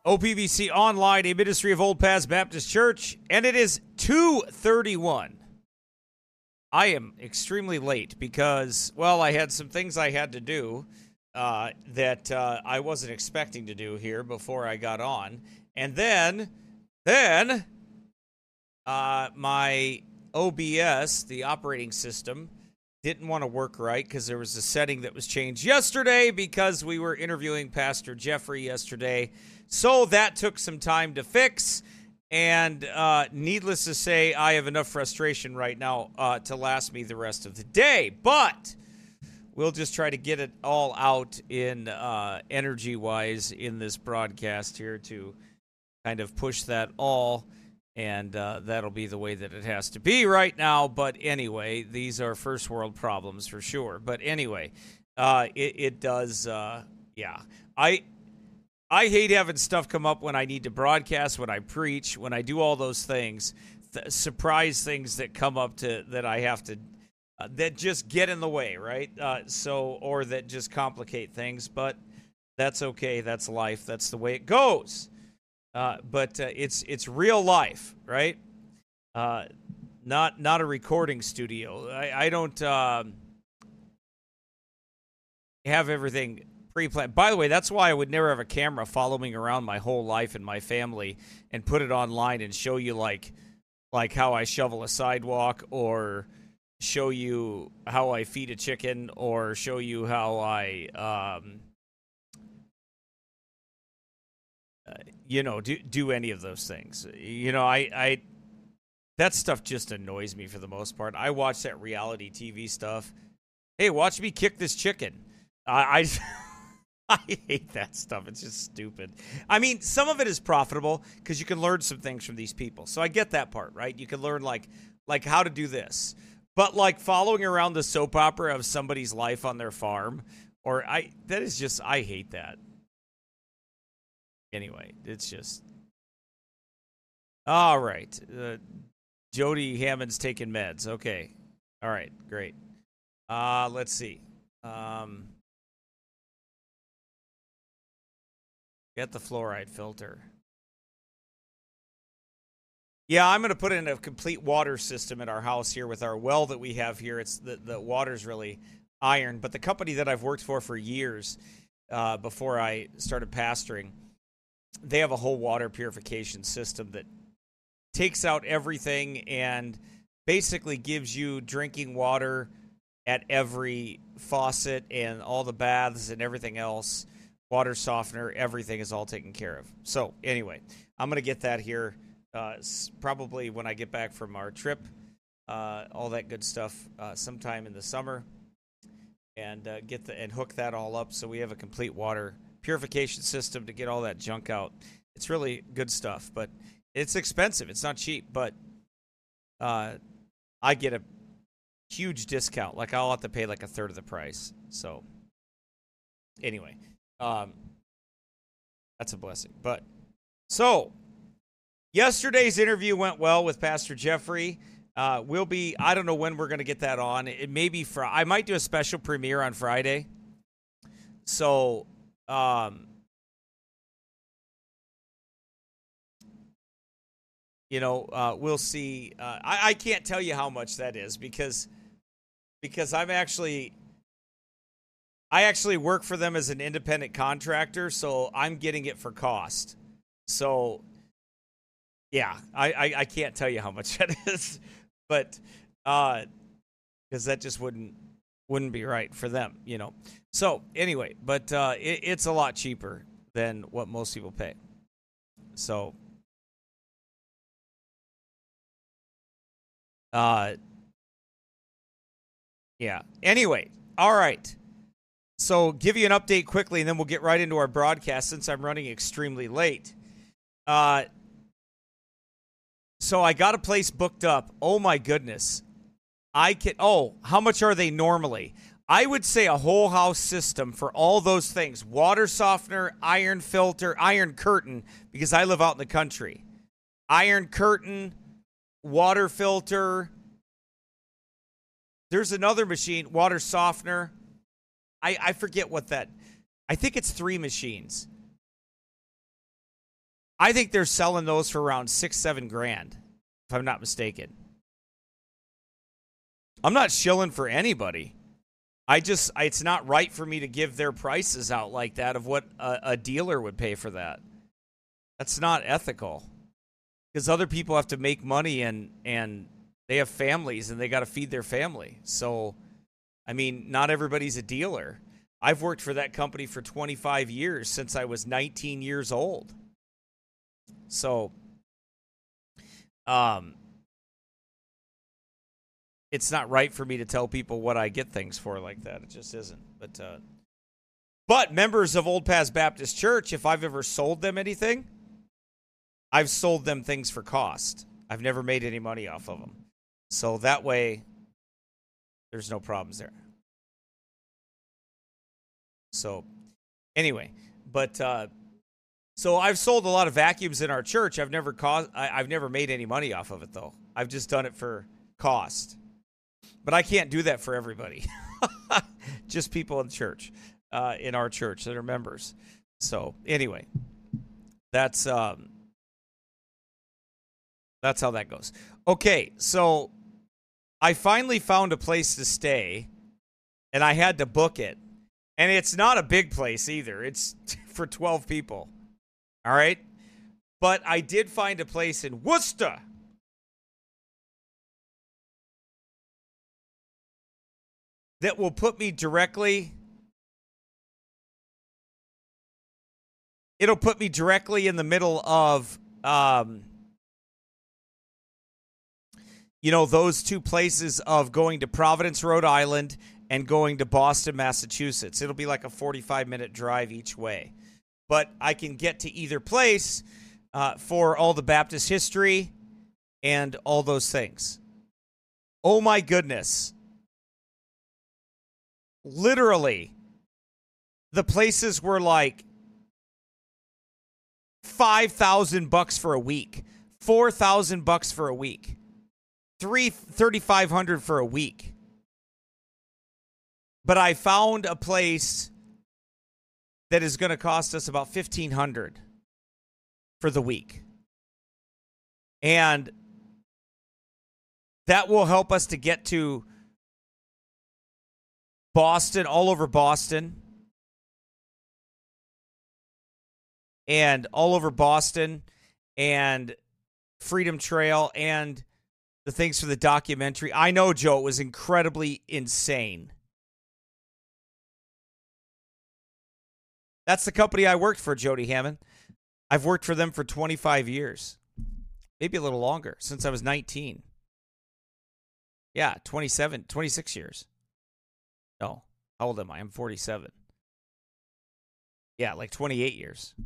OPBC Online, a ministry of Old Paths Baptist Church, and it is 2:31. I am extremely late because, well, I had some things I had to do that I wasn't expecting to do here before I got on. And then my OBS, the operating system, didn't want to work right because there was a setting that was changed yesterday because we were interviewing Pastor Jeffrey yesterday. So that took some time to fix, and needless to say, I have enough frustration right now to last me the rest of the day. But we'll just try to get it all out in energy-wise in this broadcast here to kind of push that all, and that'll be the way that it has to be right now. But anyway, these are first world problems for sure. But anyway, it does, yeah. I hate having stuff come up when I need to broadcast, when I preach, when I do all those things, surprise things that come up that I have to, that just get in the way, right? Or that just complicate things, but that's okay. That's life. That's the way it goes. But it's real life, right? Not a recording studio. I don't have everything pre-planned. By the way, that's why I would never have a camera following around my whole life and my family and put it online and show you like how I shovel a sidewalk, or show you how I feed a chicken, or show you how I do any of those things. I that stuff just annoys me for the most part. I watch that reality TV stuff. Hey, watch me kick this chicken. I hate that stuff. It's just stupid. I mean, some of it is profitable because you can learn some things from these people. So I get that part, right? You can learn like how to do this. But like following around the soap opera of somebody's life on their farm, I hate that. Anyway, it's just all right. Jody Hammond's taking meds. Okay. All right, great. Let's see. Get the fluoride filter. Yeah, I'm going to put in a complete water system in our house here with our well that we have here. It's the water's really iron, but the company that I've worked for years before I started pastoring, they have a whole water purification system that takes out everything and basically gives you drinking water at every faucet, and all the baths and everything else. Water softener, everything is all taken care of. So anyway, I'm going to get that here probably when I get back from our trip, all that good stuff sometime in the summer, and and hook that all up so we have a complete water purification system to get all that junk out. It's really good stuff, but it's expensive. It's not cheap, but I get a huge discount. Like I'll have to pay like a third of the price. So anyway. That's a blessing. But so yesterday's interview went well with Pastor Jeffrey. I don't know when we're going to get that on. It may be I might do a special premiere on Friday. So, we'll see. I can't tell you how much that is because I actually work for them as an independent contractor, so I'm getting it for cost. So, yeah, I can't tell you how much that is, but because that just wouldn't be right for them, So anyway, but it's a lot cheaper than what most people pay. So, yeah. Anyway, all right. So give you an update quickly, and then we'll get right into our broadcast since I'm running extremely late. So I got a place booked up. Oh, my goodness. How much are they normally? I would say a whole house system for all those things. Water softener, iron filter, iron curtain, because I live out in the country. Iron curtain, water filter. There's another machine, water softener. I forget what that. I think it's 3 machines. I think they're selling those for around $6-7 grand, if I'm not mistaken. I'm not shilling for anybody. It's not right for me to give their prices out like that of what a dealer would pay for that. That's not ethical, because other people have to make money and they have families and they got to feed their family. So, I mean, not everybody's a dealer. I've worked for that company for 25 years, since I was 19 years old. So, it's not right for me to tell people what I get things for like that. It just isn't. But members of Old Paths Baptist Church, if I've ever sold them anything, I've sold them things for cost. I've never made any money off of them. So that way, there's no problems there. So, anyway, so I've sold a lot of vacuums in our church. I've never made any money off of it, though. I've just done it for cost. But I can't do that for everybody. Just people in church, in our church that are members. So anyway, that's how that goes. Okay, so I finally found a place to stay, and I had to book it. And it's not a big place either. It's for 12 people. All right? But I did find a place in Worcester. That will put me directly. It'll put me directly in the middle of, those two places of going to Providence, Rhode Island, and going to Boston, Massachusetts. It'll be like a 45-minute drive each way. But I can get to either place for all the Baptist history and all those things. Oh, my goodness. Literally, the places were like $5,000 for a week, $4,000 for a week, $3,500 for a week. But I found a place that is going to cost us about $1,500 for the week. And that will help us to get to Boston, all over Boston. And all over Boston and Freedom Trail and the things for the documentary. I know, Joe, it was incredibly insane. That's the company I worked for, Jody Hammond. I've worked for them for 25 years. Maybe a little longer, since I was 19. Yeah, 26 years. No, how old am I? I'm 47. Yeah, like 28 years.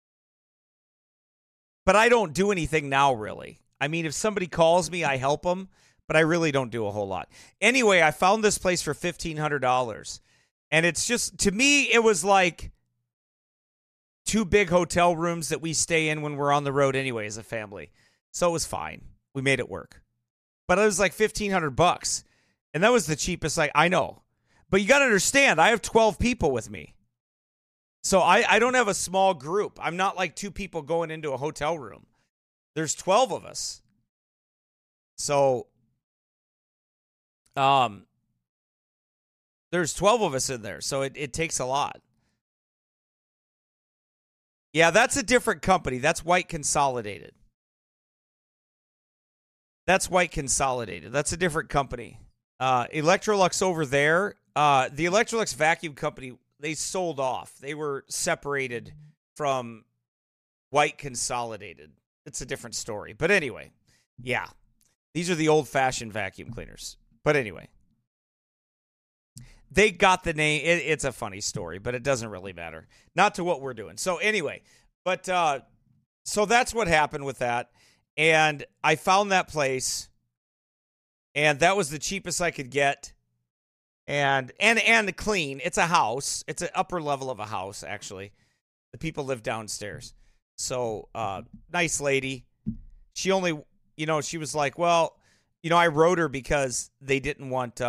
But I don't do anything now, really. I mean, if somebody calls me, I help them, but I really don't do a whole lot. Anyway, I found this place for $1,500. And it's just, to me, it was like 2 big hotel rooms that we stay in when we're on the road anyway as a family. So it was fine. We made it work. But it was like $1,500. And that was the cheapest I know. But you got to understand, I have 12 people with me. So I don't have a small group. I'm not like 2 people going into a hotel room. There's 12 of us. So there's 12 of us in there. So it takes a lot. Yeah, that's a different company. That's White Consolidated. That's White Consolidated. That's a different company. Electrolux over there, the Electrolux vacuum company, they sold off. They were separated from White Consolidated. It's a different story. But anyway, yeah. These are the old-fashioned vacuum cleaners. But anyway. They got the name. It's a funny story, but it doesn't really matter. Not to what we're doing. So anyway, but so that's what happened with that. And I found that place, and that was the cheapest I could get. And clean. It's a house. It's an upper level of a house, actually. The people live downstairs. So, nice lady. She only, she was like, well, I wrote her because they didn't want,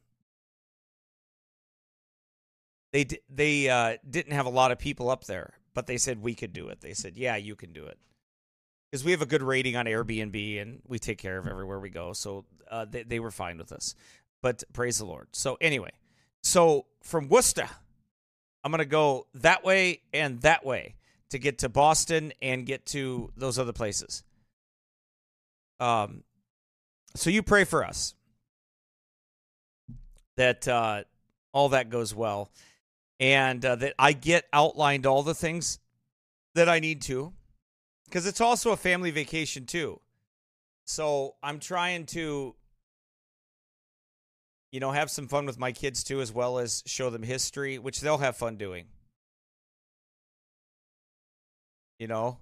they didn't have a lot of people up there, but they said we could do it. They said, yeah, you can do it. because we have a good rating on Airbnb and we take care of everywhere we go. So they were fine with us. But praise the Lord. So anyway, so from Worcester, I'm going to go that way and that way to get to Boston and get to those other places. So you pray for us that all that goes well and that I get outlined all the things that I need to, because it's also a family vacation too. So I'm trying to, have some fun with my kids too, as well as show them history, which they'll have fun doing. They'll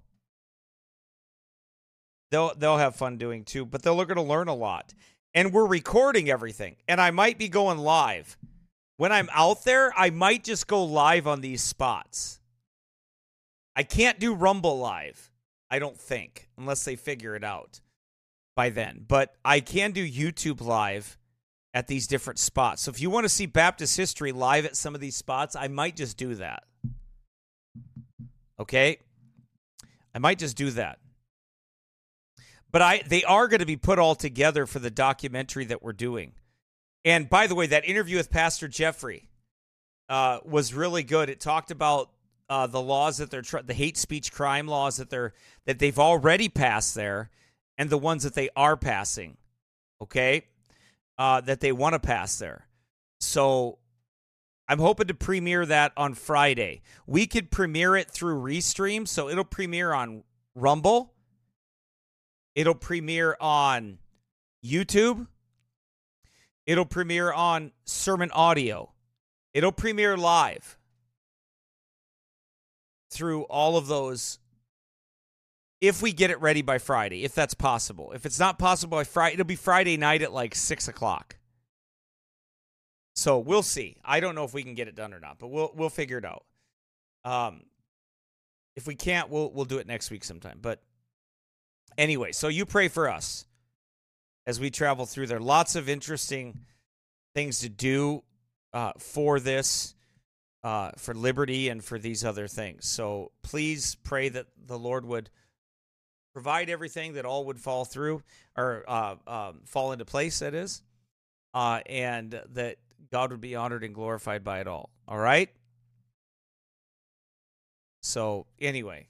have fun doing too, but they're going to learn a lot. And we're recording everything, and I might be going live. When I'm out there, I might just go live on these spots. I can't do Rumble live, I don't think, unless they figure it out by then. But I can do YouTube live at these different spots. So if you want to see Baptist history live at some of these spots, I might just do that. Okay? I might just do that. But they are going to be put all together for the documentary that we're doing. And by the way, that interview with Pastor Jeffrey was really good. It talked about the laws that the hate speech crime laws that they've already passed there, and the ones that they are passing. Okay, that they want to pass there. So I'm hoping to premiere that on Friday. We could premiere it through Restream, so it'll premiere on Rumble. It'll premiere on YouTube. It'll premiere on Sermon Audio. It'll premiere live through all of those if we get it ready by Friday, if that's possible. If it's not possible by Friday, it'll be Friday night at like 6 o'clock. So we'll see. I don't know if we can get it done or not, but we'll figure it out. If we can't, we'll do it next week sometime. But anyway, so you pray for us as we travel through there. Lots of interesting things to do for this, for liberty and for these other things. So please pray that the Lord would provide everything, that all would fall through or fall into place, that is, and that God would be honored and glorified by it all. All right? So anyway,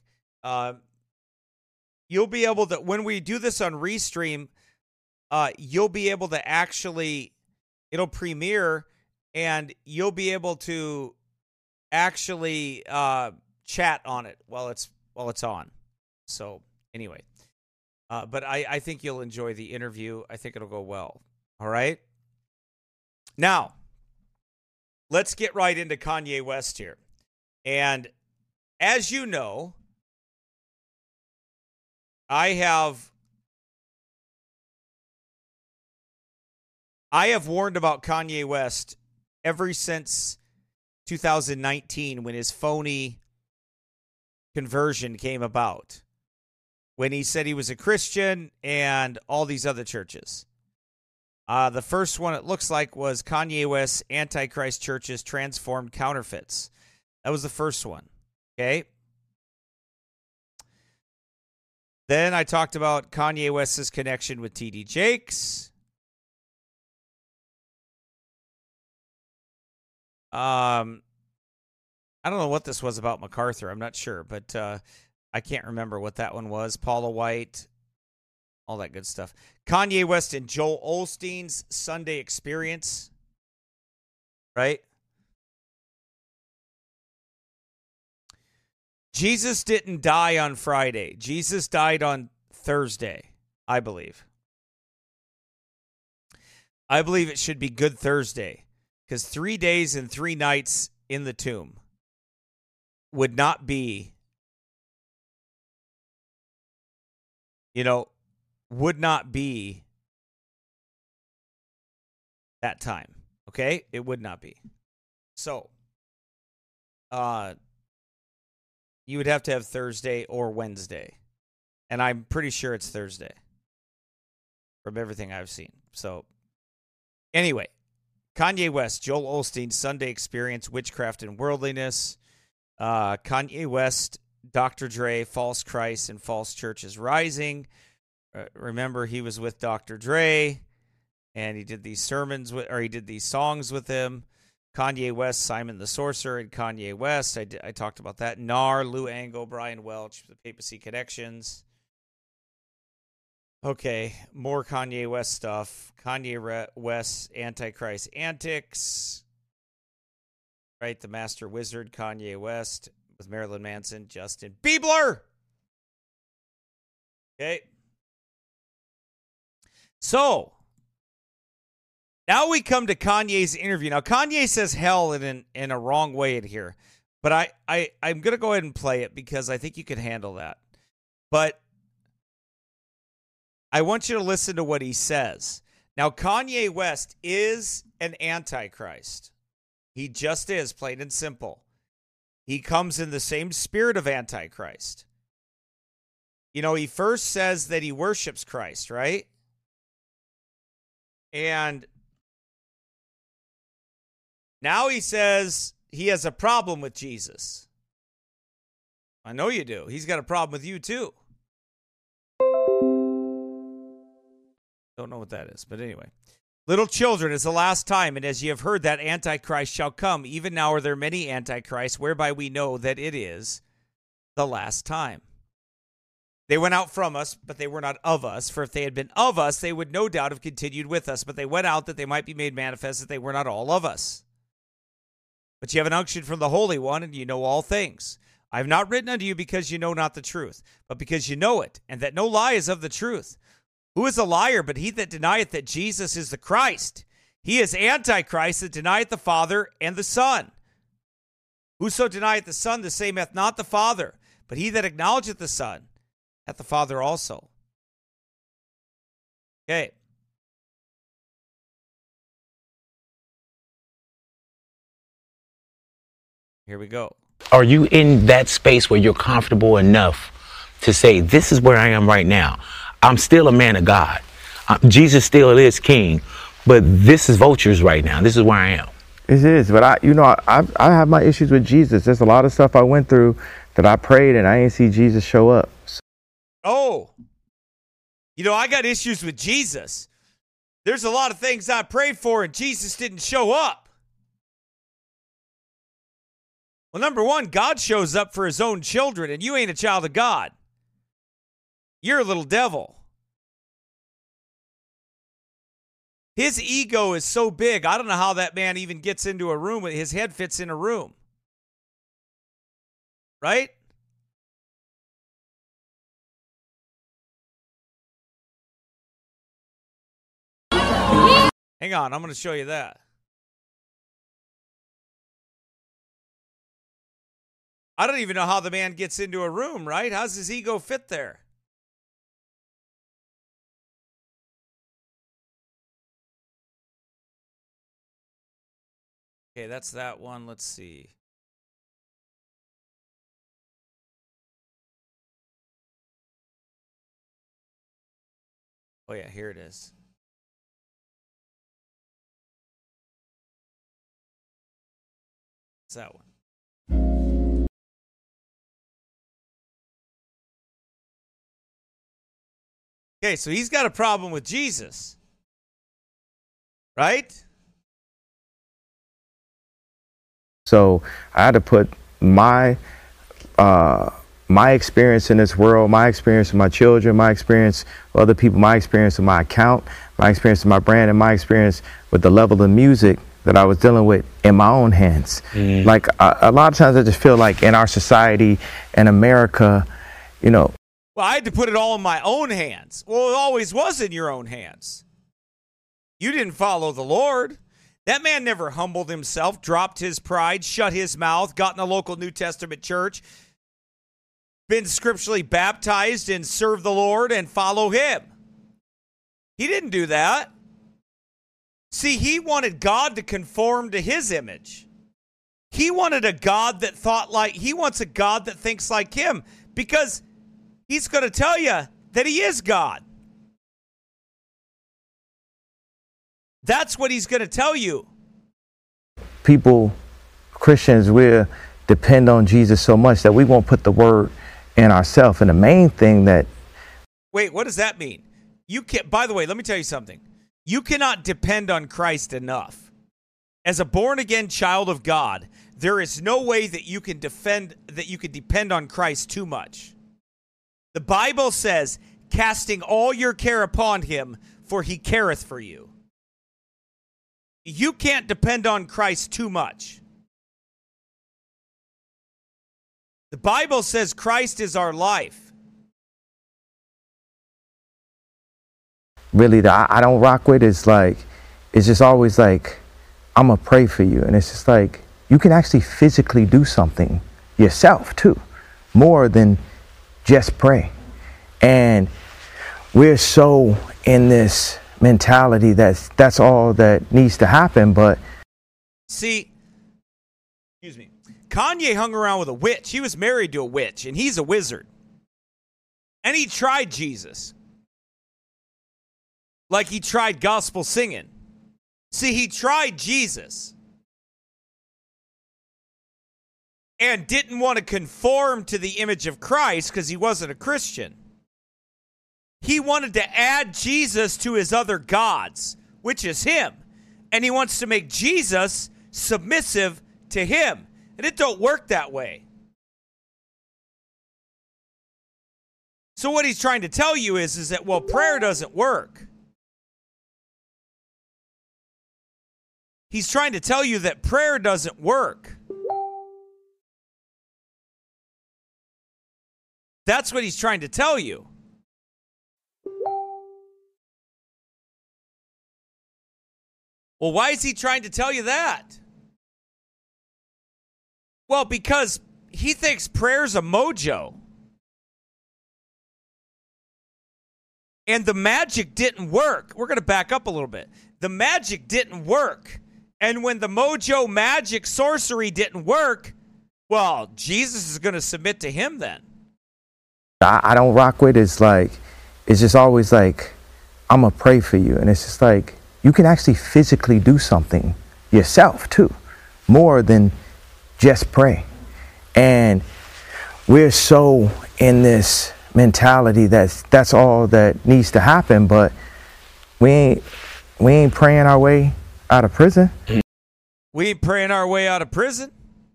you'll be able to, when we do this on Restream, you'll be able to actually, it'll premiere and you'll be able to actually chat on it while it's on. So anyway, but I think you'll enjoy the interview. I think it'll go well. All right. Now, let's get right into Kanye West here. And as you know, I have warned about Kanye West ever since 2019 when his phony conversion came about, when he said he was a Christian and all these other churches. The first one, it looks like, was Kanye West's Antichrist churches transformed counterfeits. That was the first one. Okay. Then I talked about Kanye West's connection with T.D. Jakes. I don't know what this was about MacArthur. I'm not sure, but I can't remember what that one was. Paula White, all that good stuff. Kanye West and Joel Osteen's Sunday Experience, right? Jesus didn't die on Friday. Jesus died on Thursday, I believe. I believe it should be Good Thursday, because 3 days and 3 nights in the tomb would not be, would not be that time. Okay? It would not be. So, you would have to have Thursday or Wednesday. And I'm pretty sure it's Thursday from everything I've seen. So, anyway, Kanye West, Joel Osteen, Sunday Experience, Witchcraft and Worldliness. Kanye West Dr. Dre, False Christ, and False Churches Rising. Remember, he was with Dr. Dre, and he did these sermons he did these songs with him. Kanye West, Simon the Sorcerer, and Kanye West. I talked about that. Nar, Lou Angle, Brian Welch, the Papacy Connections. Okay, more Kanye West stuff. Kanye West, Antichrist Antics. Right, the Master Wizard, Kanye West, with Marilyn Manson, Justin Bieber. Okay. So, now we come to Kanye's interview. Now, Kanye says hell in a wrong way in here. But I'm going to go ahead and play it because I think you can handle that. But I want you to listen to what he says. Now, Kanye West is an antichrist. He just is, plain and simple. He comes in the same spirit of antichrist. You know, he first says that he worships Christ, right? And now he says he has a problem with Jesus. I know you do. He's got a problem with you too. Don't know what that is, but anyway. Little children, is the last time, and as ye have heard that Antichrist shall come, even now are there many Antichrists, whereby we know that it is the last time. They went out from us, but they were not of us. For if they had been of us, they would no doubt have continued with us. But they went out that they might be made manifest that they were not all of us. But you have an unction from the Holy One, and you know all things. I have not written unto you because you know not the truth, but because you know it, and that no lie is of the truth. Who is a liar but he that denieth that Jesus is the Christ? He is Antichrist that denieth the Father and the Son. Whoso denieth the Son, the same hath not the Father. But he that acknowledgeth the Son hath the Father also. Okay. Here we go. Are you in that space where you're comfortable enough to say, this is where I am right now? I'm still a man of God. Jesus still is king, but this is vultures right now. This is where I am. It is, but I have my issues with Jesus. There's a lot of stuff I went through that I prayed and I didn't see Jesus show up. Oh, you know, I got issues with Jesus. There's a lot of things I prayed for and Jesus didn't show up. Well, number one, God shows up for his own children, and you ain't a child of God. You're a little devil. His ego is so big, I don't know how that man even gets into a room. His head fits in a room. Right? Hang on, I'm going to show you that. I don't even know how the man gets into a room, right? How's his ego fit there? Okay, that's that one. Let's see. Oh, yeah, here it is. It's that one. Okay, so he's got a problem with Jesus. Right? So I had to put my experience in this world, my experience with my children, my experience with other people, my experience with my account, my experience with my brand, and my experience with the level of music that I was dealing with in my own hands. Like a lot of times I just feel like in our society in America, you know. Well, I had to put it all in my own hands. Well, it always was in your own hands. You didn't follow the Lord. That man never humbled himself, dropped his pride, shut his mouth, got in a local New Testament church, been scripturally baptized and served the Lord and follow him. He didn't do that. See, he wanted God to conform to his image. He wanted a God that thought like, he wants a God that thinks like him, because he's going to tell you that he is God. That's what he's going to tell you. People, Christians, we're depend on Jesus so much that we won't put the word in ourselves. And the main thing that... Wait, what does that mean? You can't, by the way, let me tell you something. You cannot depend on Christ enough. As a born-again child of God, there is no way that you can depend on Christ too much. The Bible says, casting all your care upon him, for he careth for you. You can't depend on Christ too much. The Bible says Christ is our life. Really, I don't rock with is like, it's just always like, I'm going to pray for you. And it's just like, you can actually physically do something yourself too, more than just pray. And we're so in this mentality that's all that needs to happen. But see, excuse me, Kanye hung around with a witch. He was married to a witch, and he's a wizard. And he tried Jesus. Like he tried gospel singing. See, he tried Jesus. And didn't want to conform to the image of Christ because he wasn't a Christian. He wanted to add Jesus to his other gods, which is him. And he wants to make Jesus submissive to him. And it don't work that way. So what he's trying to tell you is that, well, prayer doesn't work. He's trying to tell you that prayer doesn't work. That's what he's trying to tell you. Well, why is he trying to tell you that? Well, because he thinks prayer's a mojo. And the magic didn't work. We're going to back up a little bit. The magic didn't work. And when the mojo magic sorcery didn't work, well, Jesus is going to submit to him then. I don't rock with is like, it's just always like, I'm going to pray for you. And it's just like, you can actually physically do something yourself too, more than just pray. And we're so in this mentality that's all that needs to happen, but we ain't praying our way out of prison. We ain't praying our way out of prison?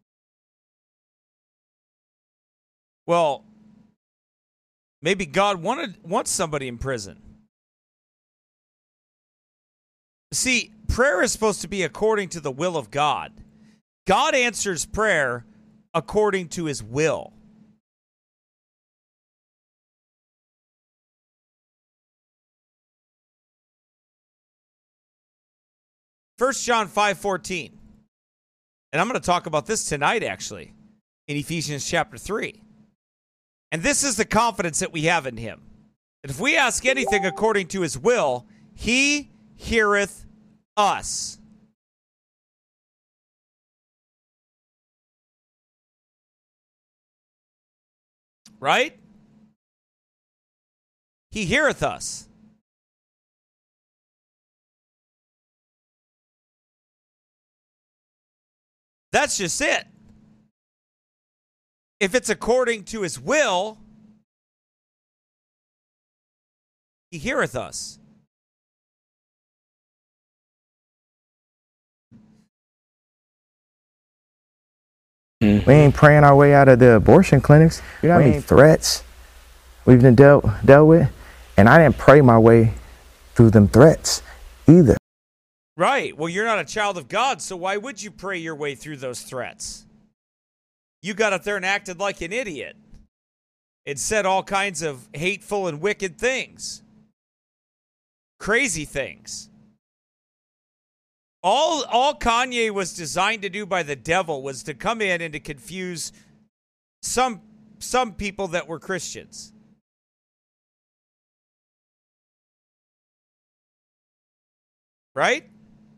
Well, maybe God wants somebody in prison. See, prayer is supposed to be according to the will of God. God answers prayer according to his will. First John 5:14. And I'm going to talk about this tonight, actually, in Ephesians chapter 3. And this is the confidence that we have in him. That if we ask anything according to his will, he heareth us. Right? He heareth us. That's just it. If it's according to his will, he heareth us. We ain't praying our way out of the abortion clinics. You know how many threats we've been dealt with? And I didn't pray my way through them threats either. Right. Well, you're not a child of God, so why would you pray your way through those threats? You got up there and acted like an idiot. It said all kinds of hateful and wicked things. Crazy things. All Kanye was designed to do by the devil was to come in and to confuse some people that were Christians. Right?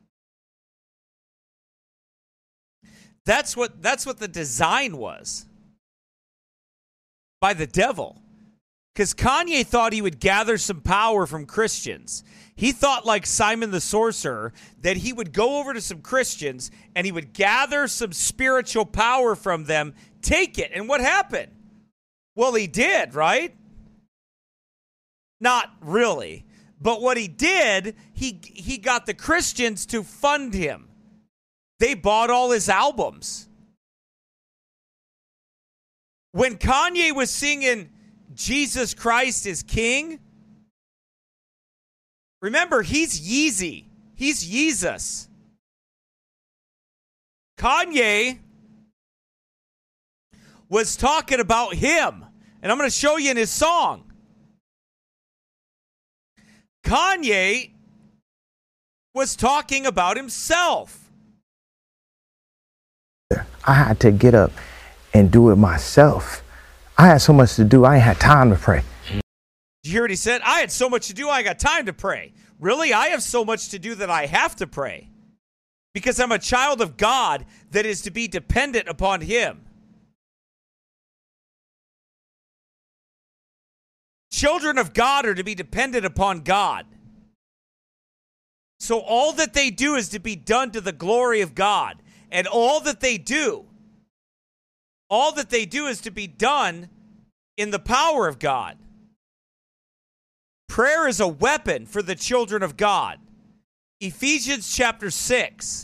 That's what the design was. By the devil. Because Kanye thought he would gather some power from Christians. He thought, like Simon the Sorcerer, that he would go over to some Christians and he would gather some spiritual power from them, take it. And what happened? Well, he did, right? Not really. But what he did, he got the Christians to fund him. They bought all his albums. When Kanye was singing Jesus Christ is King, remember, he's Yeezy. He's Yeezus. Kanye was talking about him. And I'm going to show you in his song. Kanye was talking about himself. I had to get up and do it myself. I had so much to do, I ain't had time to pray. Did you hear what he said? I had so much to do, I got time to pray. Really? I have so much to do that I have to pray. Because I'm a child of God that is to be dependent upon him. Children of God are to be dependent upon God. So all that they do is to be done to the glory of God. And all that they do is to be done in the power of God. Prayer is a weapon for the children of God. Ephesians chapter 6.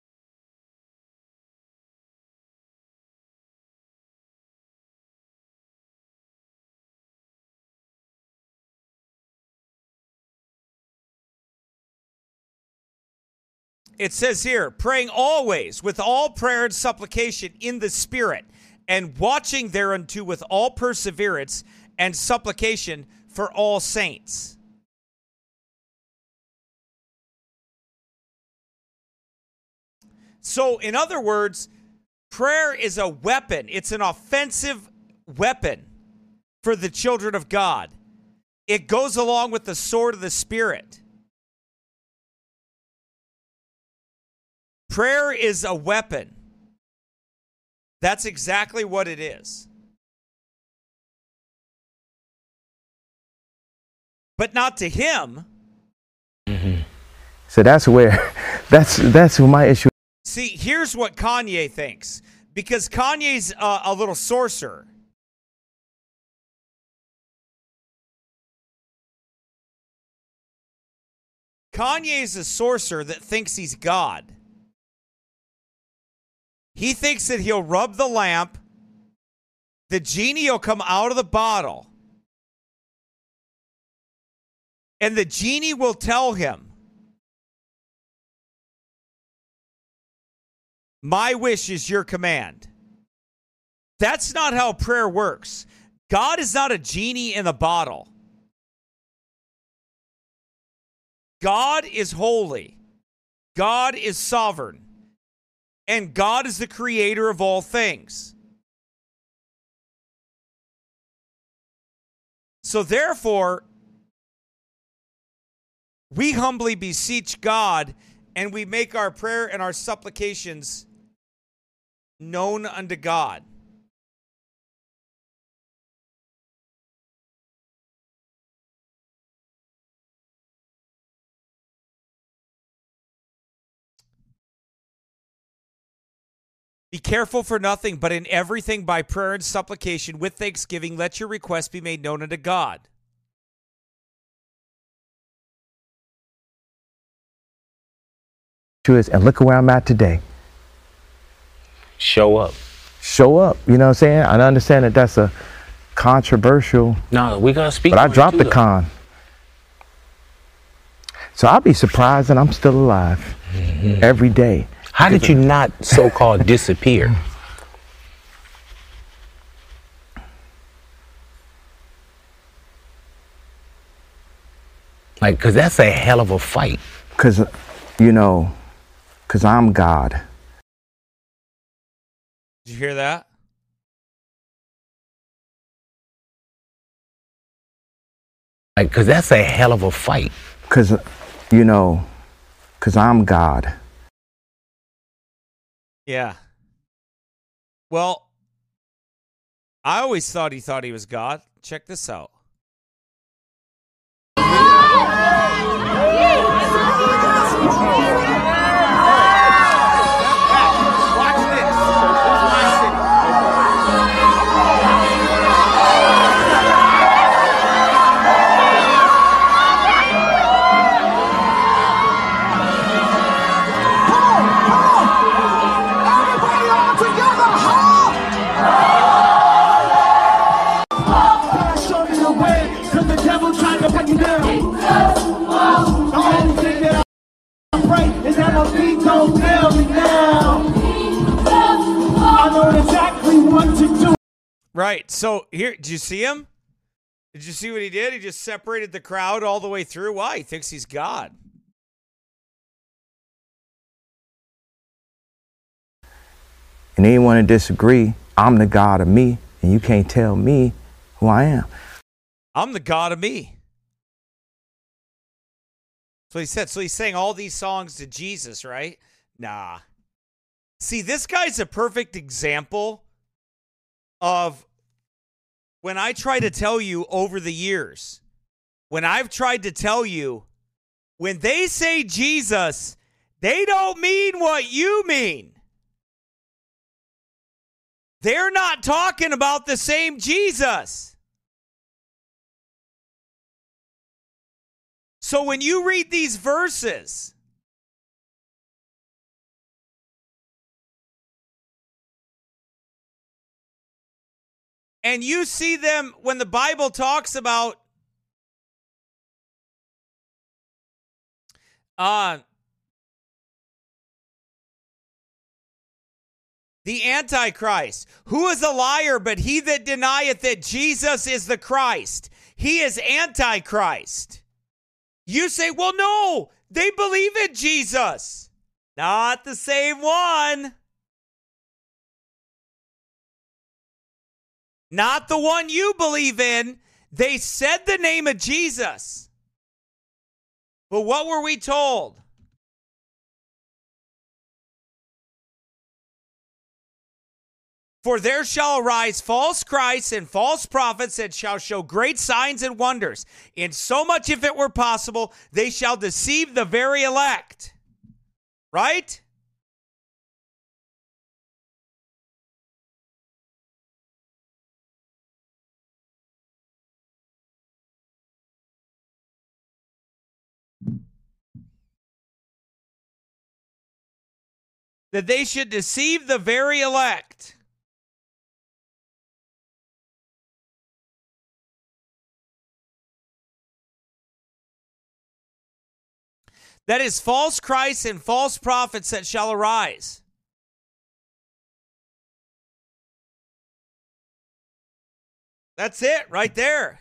It says here, praying always with all prayer and supplication in the Spirit, and watching thereunto with all perseverance and supplication for all saints. So, in other words, prayer is a weapon. It's an offensive weapon for the children of God. It goes along with the sword of the Spirit. Prayer is a weapon. That's exactly what it is. But not to him. Mm-hmm. So that's where my issue. See, here's what Kanye thinks. Because Kanye's a little sorcerer. Kanye's a sorcerer that thinks he's God. He thinks that he'll rub the lamp, the genie will come out of the bottle, and the genie will tell him, my wish is your command. That's not how prayer works. God is not a genie in a bottle. God is holy. God is sovereign. And God is the creator of all things. So therefore, we humbly beseech God, and we make our prayer and our supplications known unto God. Be careful for nothing, but in everything by prayer and supplication with thanksgiving, let your requests be made known unto God. And look at where I'm at today. Show up. Show up. You know what I'm saying? I understand that that's a controversial. No, we gotta speak. But I dropped the con. So I'll be surprised that I'm still alive every day. How did you not so-called disappear? Like, because that's a hell of a fight. Because I'm God. Did you hear that? Like, because that's a hell of a fight. Because I'm God. Yeah. Well, I always thought he was God. Check this out. Right. So here, did you see him? Did you see what he did? He just separated the crowd all the way through. Why? He thinks he's God. And anyone to disagree, I'm the God of me, and you can't tell me who I am. I'm the God of me. So he said. So he's saying all these songs to Jesus, right? Nah. See, this guy's a perfect example of when I try to tell you over the years, when I've tried to tell you, when they say Jesus, they don't mean what you mean. They're not talking about the same Jesus. So when you read these verses, and you see them when the Bible talks about the Antichrist, who is a liar, but he that denieth that Jesus is the Christ, he is Antichrist. You say, well, no, they believe in Jesus. Not the same one. Not the one you believe in. They said the name of Jesus. But what were we told? For there shall arise false Christs and false prophets that shall show great signs and wonders. Insomuch, if it were possible, they shall deceive the very elect. Right? That they should deceive the very elect. That is false Christs and false prophets that shall arise. That's it right there.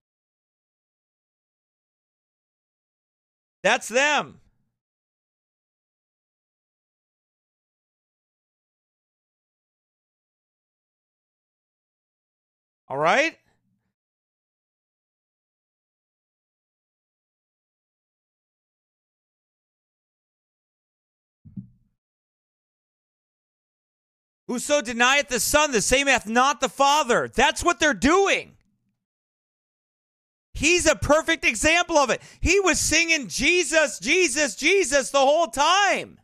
That's them. All right? Whoso denieth the Son, the same hath not the Father. That's what they're doing. He's a perfect example of it. He was singing Jesus, Jesus, Jesus the whole time.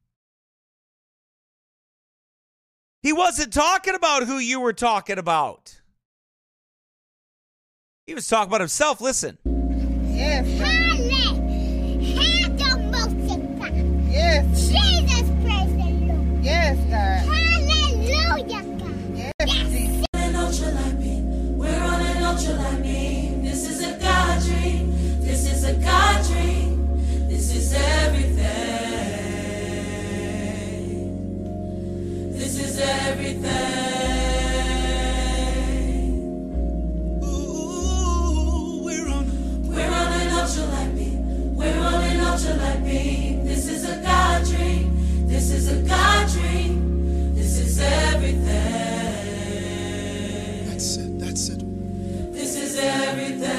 He wasn't talking about who you were talking about. He was talking about himself. Listen. Yes. Yes. Jesus, praise the Lord. Yes, God. Hallelujah, God. Yes. Yes. An ultralight beam. We're on an ultralight beam. This is a God dream. This is a God dream. This is everything. This is everything. Ultralight beam. This is a God dream. This is a God dream. This is everything. That's it. That's it. This is everything.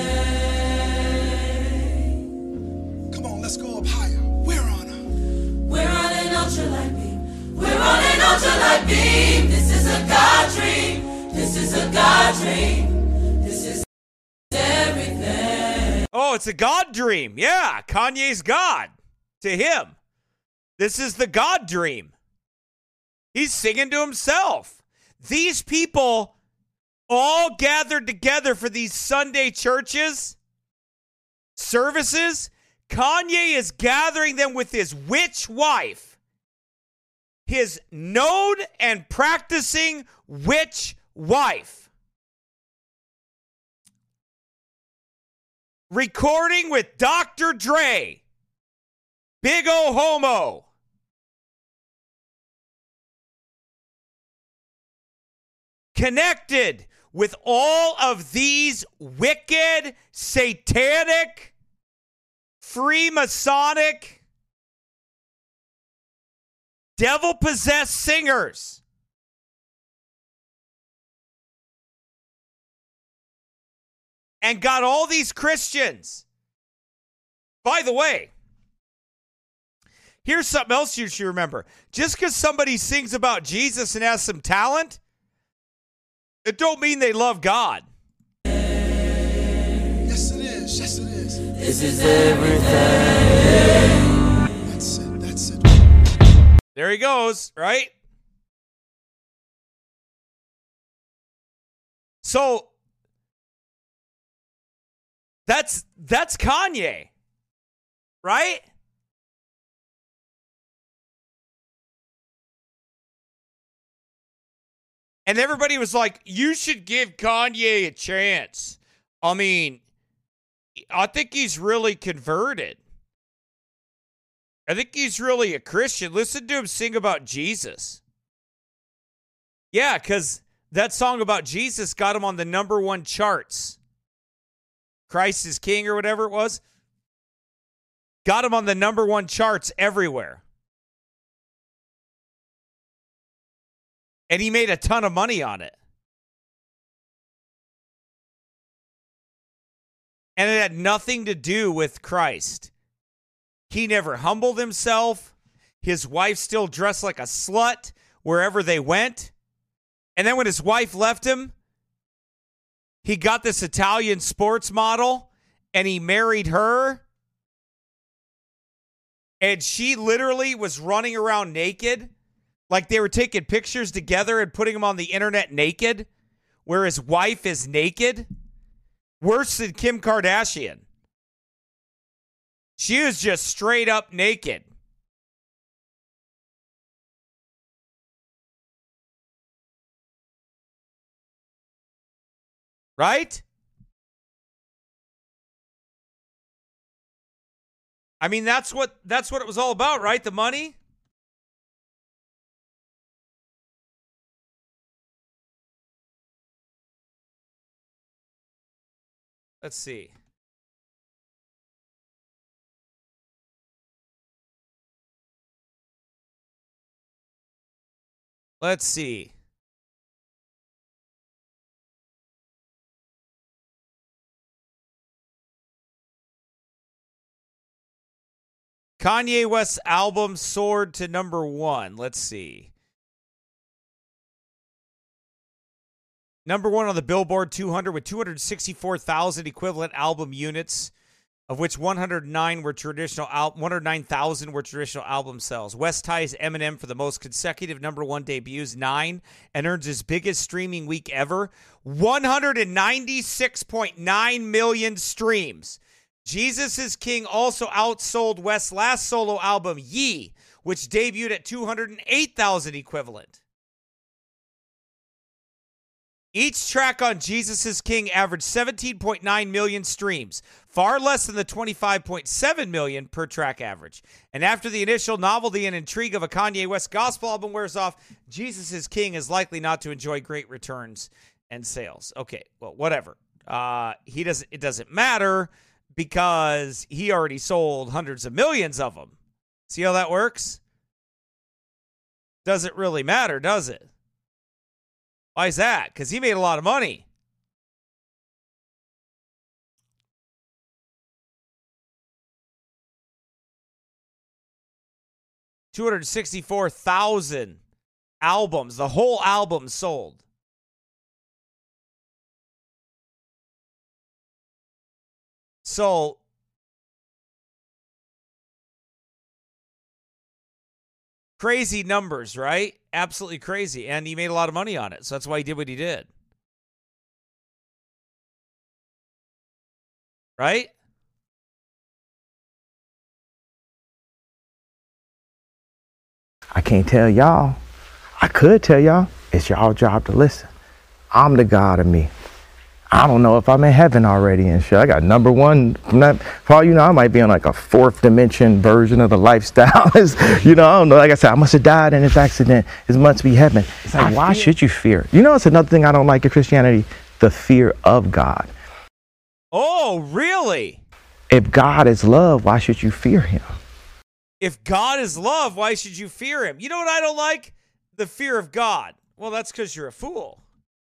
Come on, let's go up higher. We're on an ultralight beam. We're on an ultralight beam. This is a God dream. This is a God dream. This is everything. Oh, it's a God dream. Yeah, Kanye's God. to him. This is the God dream. He's singing to himself. These people all gathered together for these Sunday services. Kanye is gathering them with his witch wife, his known and practicing witch wife, recording with Dr. Dre, Big O Homo, connected with all of these wicked, satanic, Freemasonic, devil-possessed singers. And got all these Christians. By the way, here's something else you should remember. Just because somebody sings about Jesus and has some talent, it don't mean they love God. Yes, it is. Yes, it is. This is everything. That's it. That's it. There he goes, right? So that's Kanye, right? And everybody was like, you should give Kanye a chance. I mean, I think he's really converted. I think he's really a Christian. Listen to him sing about Jesus. Yeah, because that song about Jesus got him on the #1 charts. Christ is King or whatever it was. Got him on the #1 charts everywhere. And he made a ton of money on it. And it had nothing to do with Christ. He never humbled himself. His wife still dressed like a slut wherever they went. And then when his wife left him, he got this Italian sports model and he married her. And she literally was running around naked. Like they were taking pictures together and putting them on the internet naked, where his wife is naked. Worse than Kim Kardashian. She was just straight up naked. Right? I mean, that's what it was all about, right? The money. Let's see. Let's see. Kanye West's album soared to #1. Let's see. #1 on the Billboard 200 with 264,000 equivalent album units, of which 109,000 were traditional album sales. West ties Eminem for the most consecutive #1 debuts, 9, and earns his biggest streaming week ever, 196.9 million streams. Jesus is King also outsold West's last solo album, Ye, which debuted at 208,000 equivalent. Each track on Jesus is King averaged 17.9 million streams, far less than the 25.7 million per track average. And after the initial novelty and intrigue of a Kanye West gospel album wears off, Jesus is King is likely not to enjoy great returns and sales. Okay, well, whatever. It doesn't matter because he already sold hundreds of millions of them. See how that works? Doesn't really matter, does it? Why is that? Because he made a lot of money. $264,000 albums. The whole album sold. So Crazy numbers, right? Absolutely crazy. And he made a lot of money on it. So that's why he did what he did. Right? I can't tell y'all. I could tell y'all. It's y'all job to listen. I'm the God of me. I don't know if I'm in heaven already and shit. I got number one. For all you know, I might be on like a fourth dimension version of the lifestyle. I don't know. Like I said, I must have died in this accident. It must be heaven. It's like, why should you fear? It's another thing I don't like in Christianity, the fear of God. Oh, really? If God is love, why should you fear him? If God is love, why should you fear him? You know what I don't like? The fear of God. Well, that's because you're a fool.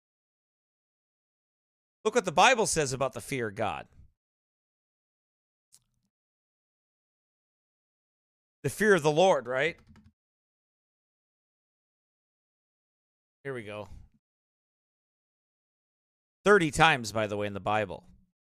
Look what the Bible says about the fear of God. The fear of the Lord, right? Here we go. 30 times, by the way, in the Bible.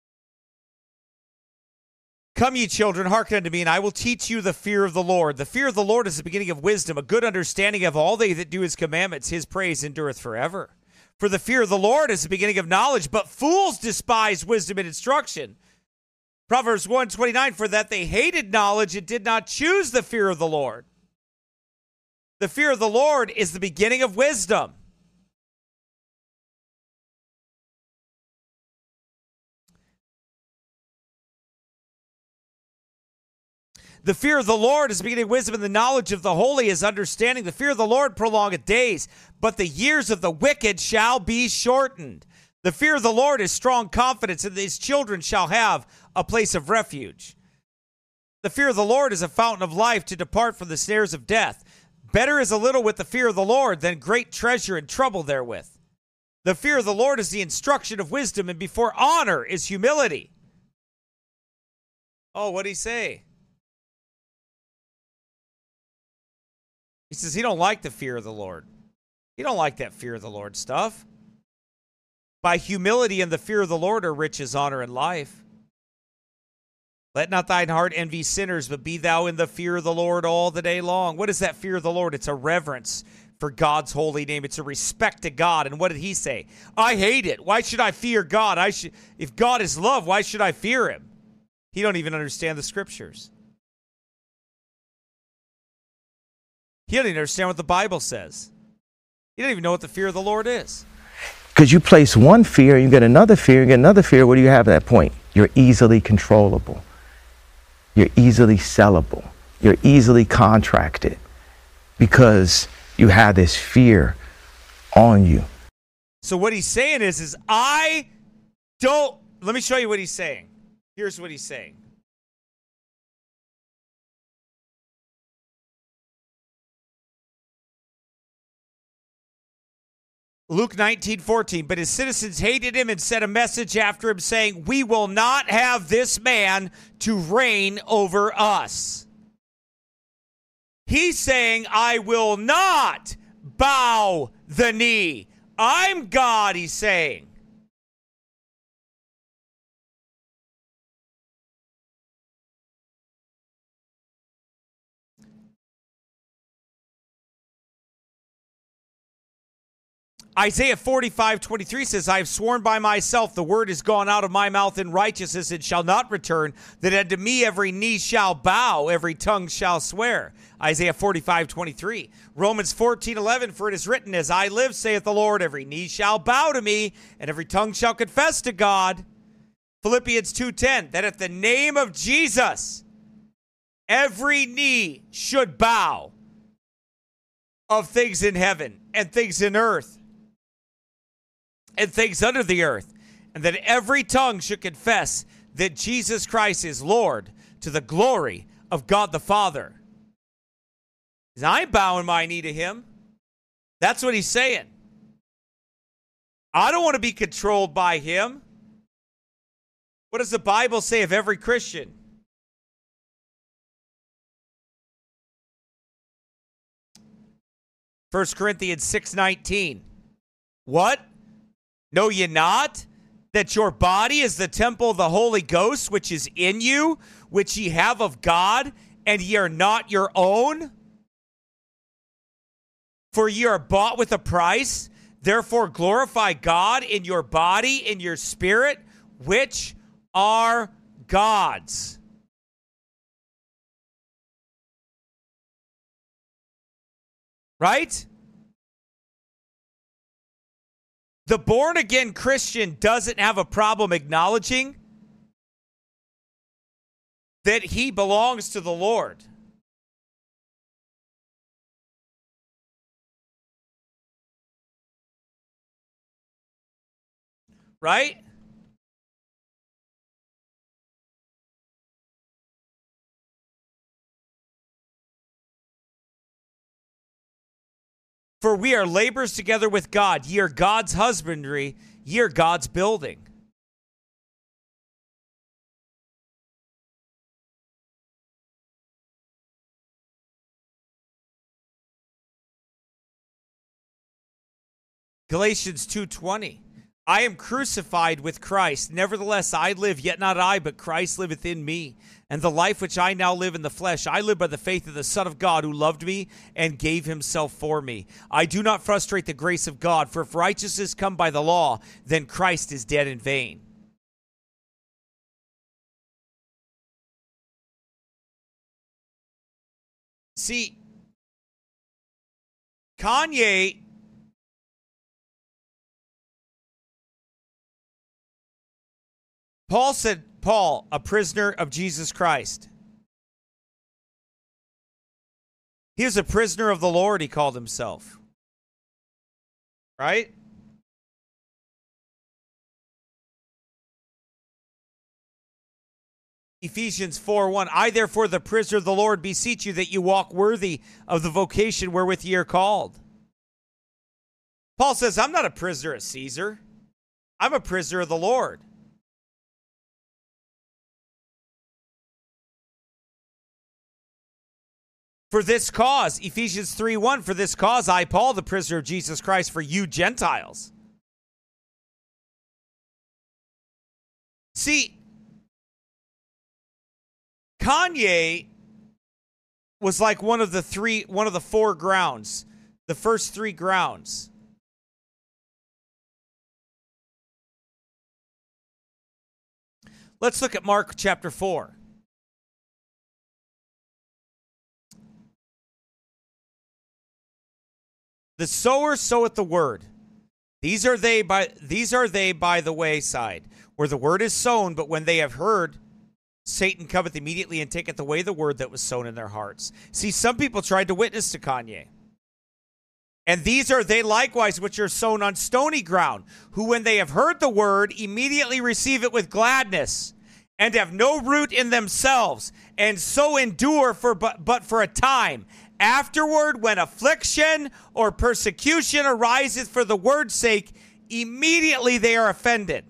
Come, ye children, hearken unto me, and I will teach you the fear of the Lord. The fear of the Lord is the beginning of wisdom. A good understanding of all they that do his commandments. His praise endureth forever. For the fear of the Lord is the beginning of knowledge, but fools despise wisdom and instruction. Proverbs 1:29, for that they hated knowledge and did not choose the fear of the Lord. The fear of the Lord is the beginning of wisdom. The fear of the Lord is the beginning of wisdom, and the knowledge of the holy is understanding. The fear of the Lord prolongeth days, but the years of the wicked shall be shortened. The fear of the Lord is strong confidence, and his children shall have a place of refuge. The fear of the Lord is a fountain of life to depart from the snares of death. Better is a little with the fear of the Lord than great treasure and trouble therewith. The fear of the Lord is the instruction of wisdom, and before honor is humility. Oh, what'd he say? He says he don't like the fear of the Lord. He don't like that fear of the Lord stuff. By humility and the fear of the Lord are riches, honor, and life. Let not thine heart envy sinners, but be thou in the fear of the Lord all the day long. What is that fear of the Lord? It's a reverence for God's holy name. It's a respect to God. And what did he say? I hate it. Why should I fear God? If God is love, why should I fear him? He don't even understand the scriptures. He doesn't even understand what the Bible says. He doesn't even know what the fear of the Lord is. Because you place one fear, you get another fear, you get another fear. What do you have at that point? You're easily controllable. You're easily sellable. You're easily contracted because you have this fear on you. So what he's saying is I don't... Let me show you what he's saying. Here's what he's saying. Luke 19:14, but his citizens hated him and sent a message after him saying, we will not have this man to reign over us. He's saying, I will not bow the knee. I'm God, he's saying. Isaiah 45:23 says, I have sworn by myself, the word is gone out of my mouth in righteousness, and shall not return, that unto me every knee shall bow, every tongue shall swear. Isaiah 45:23. Romans 14:11, for it is written, as I live, saith the Lord, every knee shall bow to me, and every tongue shall confess to God. Philippians 2:10, that at the name of Jesus, every knee should bow, of things in heaven and things in earth and things under the earth, and that every tongue should confess that Jesus Christ is Lord, to the glory of God the Father. I'm bowing my knee to him. That's what he's saying. I don't want to be controlled by him. What does the Bible say of every Christian? First Corinthians 6:19. What? Know ye not that your body is the temple of the Holy Ghost, which is in you, which ye have of God, and ye are not your own? For ye are bought with a price. Therefore glorify God in your body, in your spirit, which are God's. Right? The born-again Christian doesn't have a problem acknowledging that he belongs to the Lord. Right? For we are laborers together with God. Ye are God's husbandry. Ye are God's building. Galatians 2:20. I am crucified with Christ. Nevertheless, I live, yet not I, but Christ liveth in me. And the life which I now live in the flesh, I live by the faith of the Son of God, who loved me and gave himself for me. I do not frustrate the grace of God, for if righteousness come by the law, then Christ is dead in vain. See, Kanye Paul said, Paul, a prisoner of Jesus Christ. He was a prisoner of the Lord, he called himself. Right? Ephesians 4:1. I, therefore, the prisoner of the Lord, beseech you that you walk worthy of the vocation wherewith ye are called. Paul says, I'm not a prisoner of Caesar. I'm a prisoner of the Lord. For this cause, Ephesians 3:1, for this cause I, Paul, the prisoner of Jesus Christ, for you Gentiles. See, Kanye was like one of the four grounds, the first three grounds. Let's look at Mark chapter 4. The sower soweth the word. These are they by the wayside, where the word is sown, but when they have heard, Satan cometh immediately and taketh away the word that was sown in their hearts. See, some people tried to witness to Kanye. And these are they likewise which are sown on stony ground, who when they have heard the word, immediately receive it with gladness, and have no root in themselves, and so endure but for a time. Afterward, when affliction or persecution ariseth for the word's sake, immediately they are offended.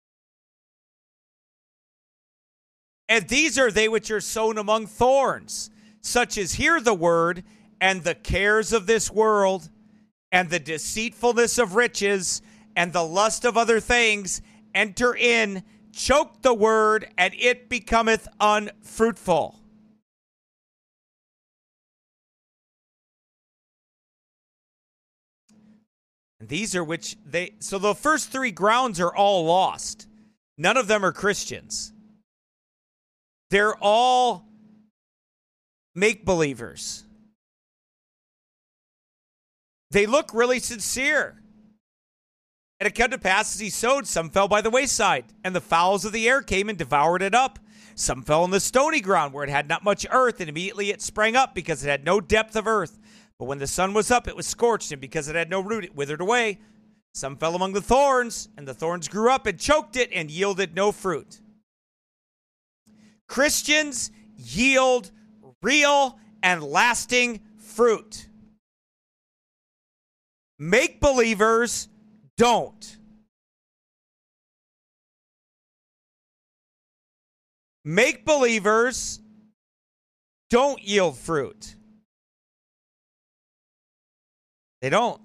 And these are they which are sown among thorns, such as hear the word, and the cares of this world, and the deceitfulness of riches, and the lust of other things enter in, choke the word, and it becometh unfruitful. And these are so the first three grounds are all lost. None of them are Christians. They're all make-believers. They look really sincere. And it came to pass as he sowed, some fell by the wayside, and the fowls of the air came and devoured it up. Some fell on the stony ground where it had not much earth, and immediately it sprang up because it had no depth of earth. But when the sun was up, it was scorched, and because it had no root, it withered away. Some fell among the thorns, and the thorns grew up and choked it and yielded no fruit. Christians yield real and lasting fruit. Make-believers don't. Make-believers don't yield fruit. They don't.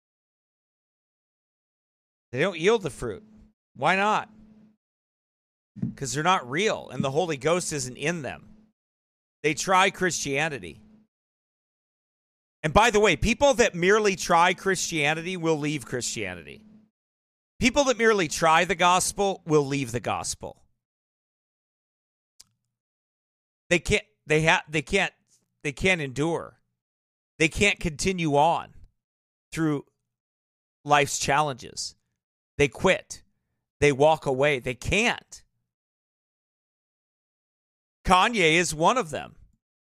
They don't yield the fruit. Why not? because they're not real and the Holy Ghost isn't in them. They try Christianity. And by the way, people that merely try Christianity will leave Christianity. People that merely try the gospel will leave the gospel. They can't endure. They can't continue on through life's challenges. They quit. They walk away. They can't. Kanye is one of them.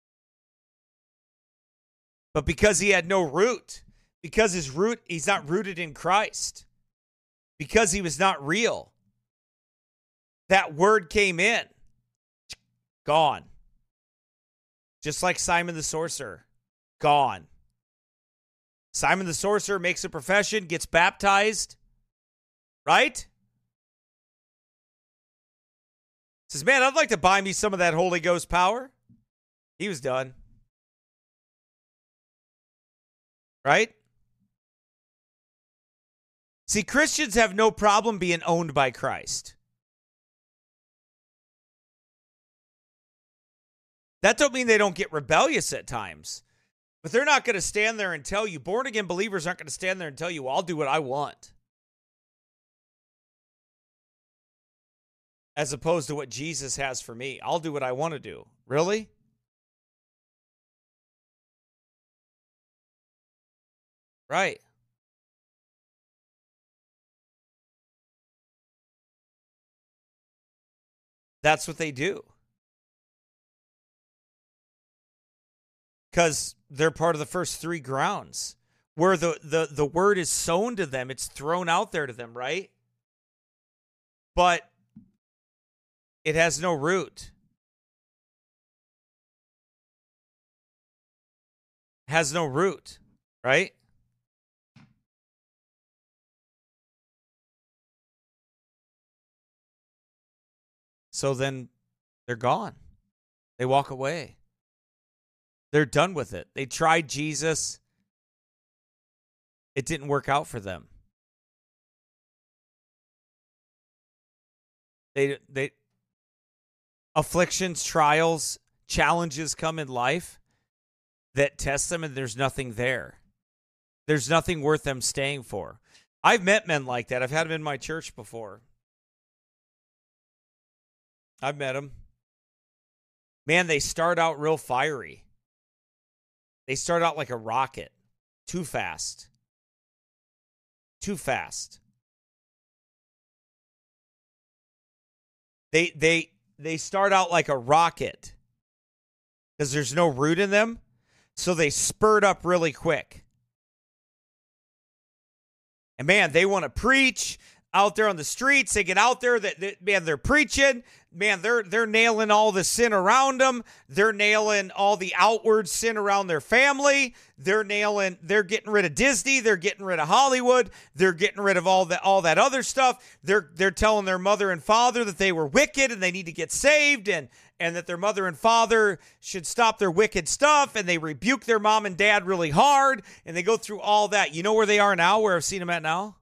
But because he had no root, because he's not rooted in Christ, because he was not real, that word came in, gone. Just like Simon the Sorcerer, gone. Simon the Sorcerer makes a profession, gets baptized, right? Says, man, I'd like to buy me some of that Holy Ghost power. He was done. Right? See, Christians have no problem being owned by Christ. That don't mean they don't get rebellious at times. But they're not going to stand there and tell you, born-again believers aren't going to stand there and tell you, well, I'll do what I want. As opposed to what Jesus has for me. I'll do what I want to do. Really? Right. That's what they do. Because they're part of the first three grounds. Where the word is sown to them, it's thrown out there to them, right? But it has no root. Has no root, right? So then they're gone. They walk away. They're done with it. They tried Jesus. It didn't work out for them. They afflictions, trials, challenges come in life that test them, and there's nothing there. There's nothing worth them staying for. I've met men like that. I've had them in my church before. I've met them. Man, they start out real fiery. They start out like a rocket. Too fast. Too fast. They start out like a rocket because there's no root in them. So they spurt up really quick. And man, they want to preach out there on the streets. They get out there, man, they're preaching. Man, they're nailing all the sin around them. They're nailing all the outward sin around their family. They're getting rid of Disney. They're getting rid of Hollywood. They're getting rid of all that other stuff. They're telling their mother and father that they were wicked and they need to get saved and that their mother and father should stop their wicked stuff, and they rebuke their mom and dad really hard, and they go through all that. You know where they are now, where I've seen them at now?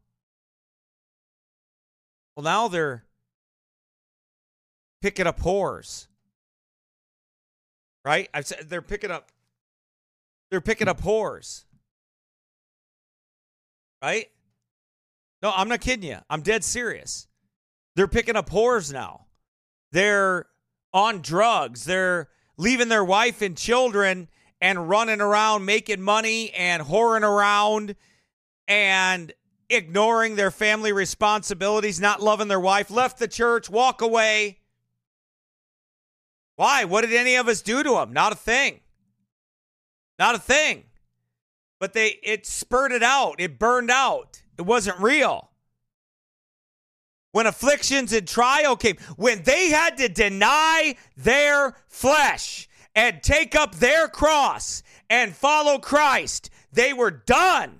Well, now they're picking up whores. Right? I've said they're picking up whores. Right? No, I'm not kidding you. I'm dead serious. They're picking up whores now. They're on drugs. They're leaving their wife and children and running around making money and whoring around and ignoring their family responsibilities, not loving their wife, left the church, walk away. Why? What did any of us do to them? Not a thing. Not a thing. But it spurted out. It burned out. It wasn't real. When afflictions and trial came, when they had to deny their flesh and take up their cross and follow Christ, they were done.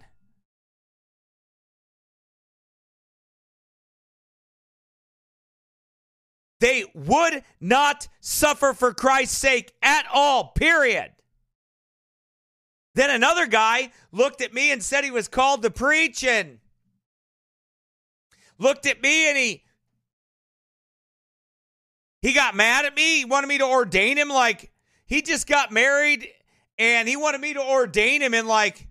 They would not suffer for Christ's sake at all, period. Then another guy looked at me and said he was called to preach, and looked at me and he He got mad at me. He wanted me to ordain him. Like, he just got married and he wanted me to ordain him in like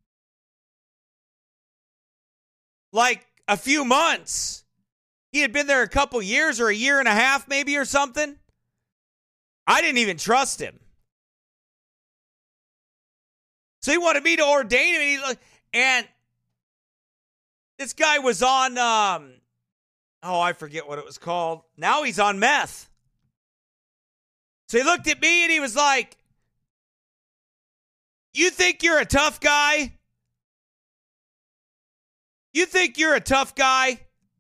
a few months. He had been there a couple years or a year and a half maybe or something. I didn't even trust him. So he wanted me to ordain him, and this guy was on, I forget what it was called. Now he's on meth. So he looked at me and he was like, "You think you're a tough guy? You think you're a tough guy?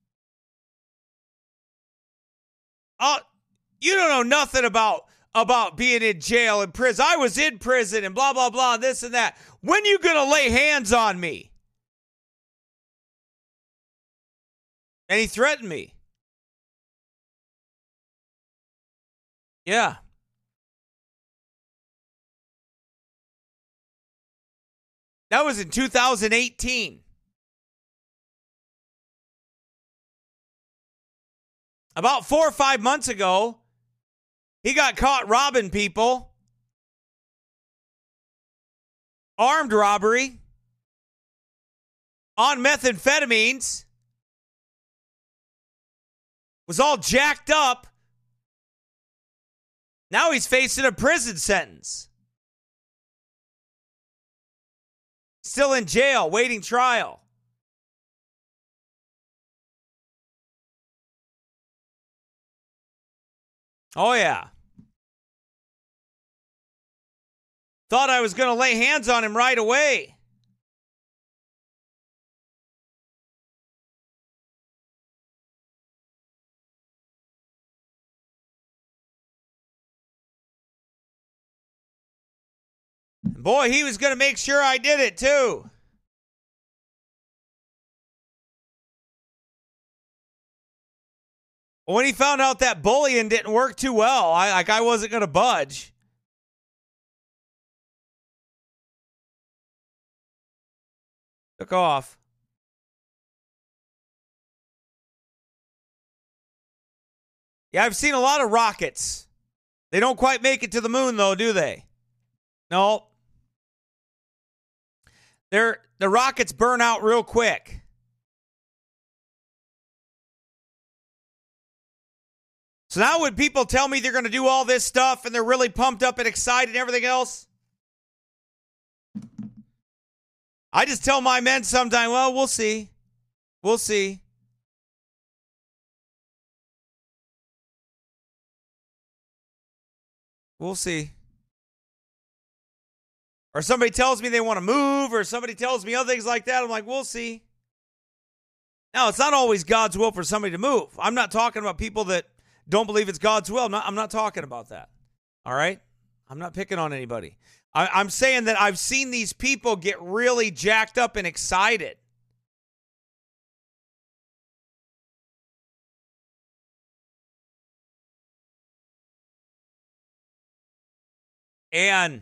Oh, you don't know nothing about being in jail and prison. I was in prison and blah, blah, blah, this and that. When you going to lay hands on me?" And he threatened me. Yeah. That was in 2018. About 4 or 5 months ago, he got caught robbing people. Armed robbery. On methamphetamines. Was all jacked up. Now he's facing a prison sentence. Still in jail, waiting trial. Oh, yeah. Thought I was going to lay hands on him right away. Boy, he was going to make sure I did it too. When he found out that bullying didn't work too well, I wasn't going to budge. Took off. Yeah, I've seen a lot of rockets. They don't quite make it to the moon, though, do they? No. The rockets burn out real quick. So now when people tell me they're going to do all this stuff and they're really pumped up and excited and everything else, I just tell my men sometime, well, we'll see. We'll see. We'll see. Or somebody tells me they want to move, or somebody tells me other things like that. I'm like, we'll see. Now, it's not always God's will for somebody to move. I'm not talking about people that don't believe it's God's will. I'm not talking about that. All right? I'm not picking on anybody. I'm saying that I've seen these people get really jacked up and excited. And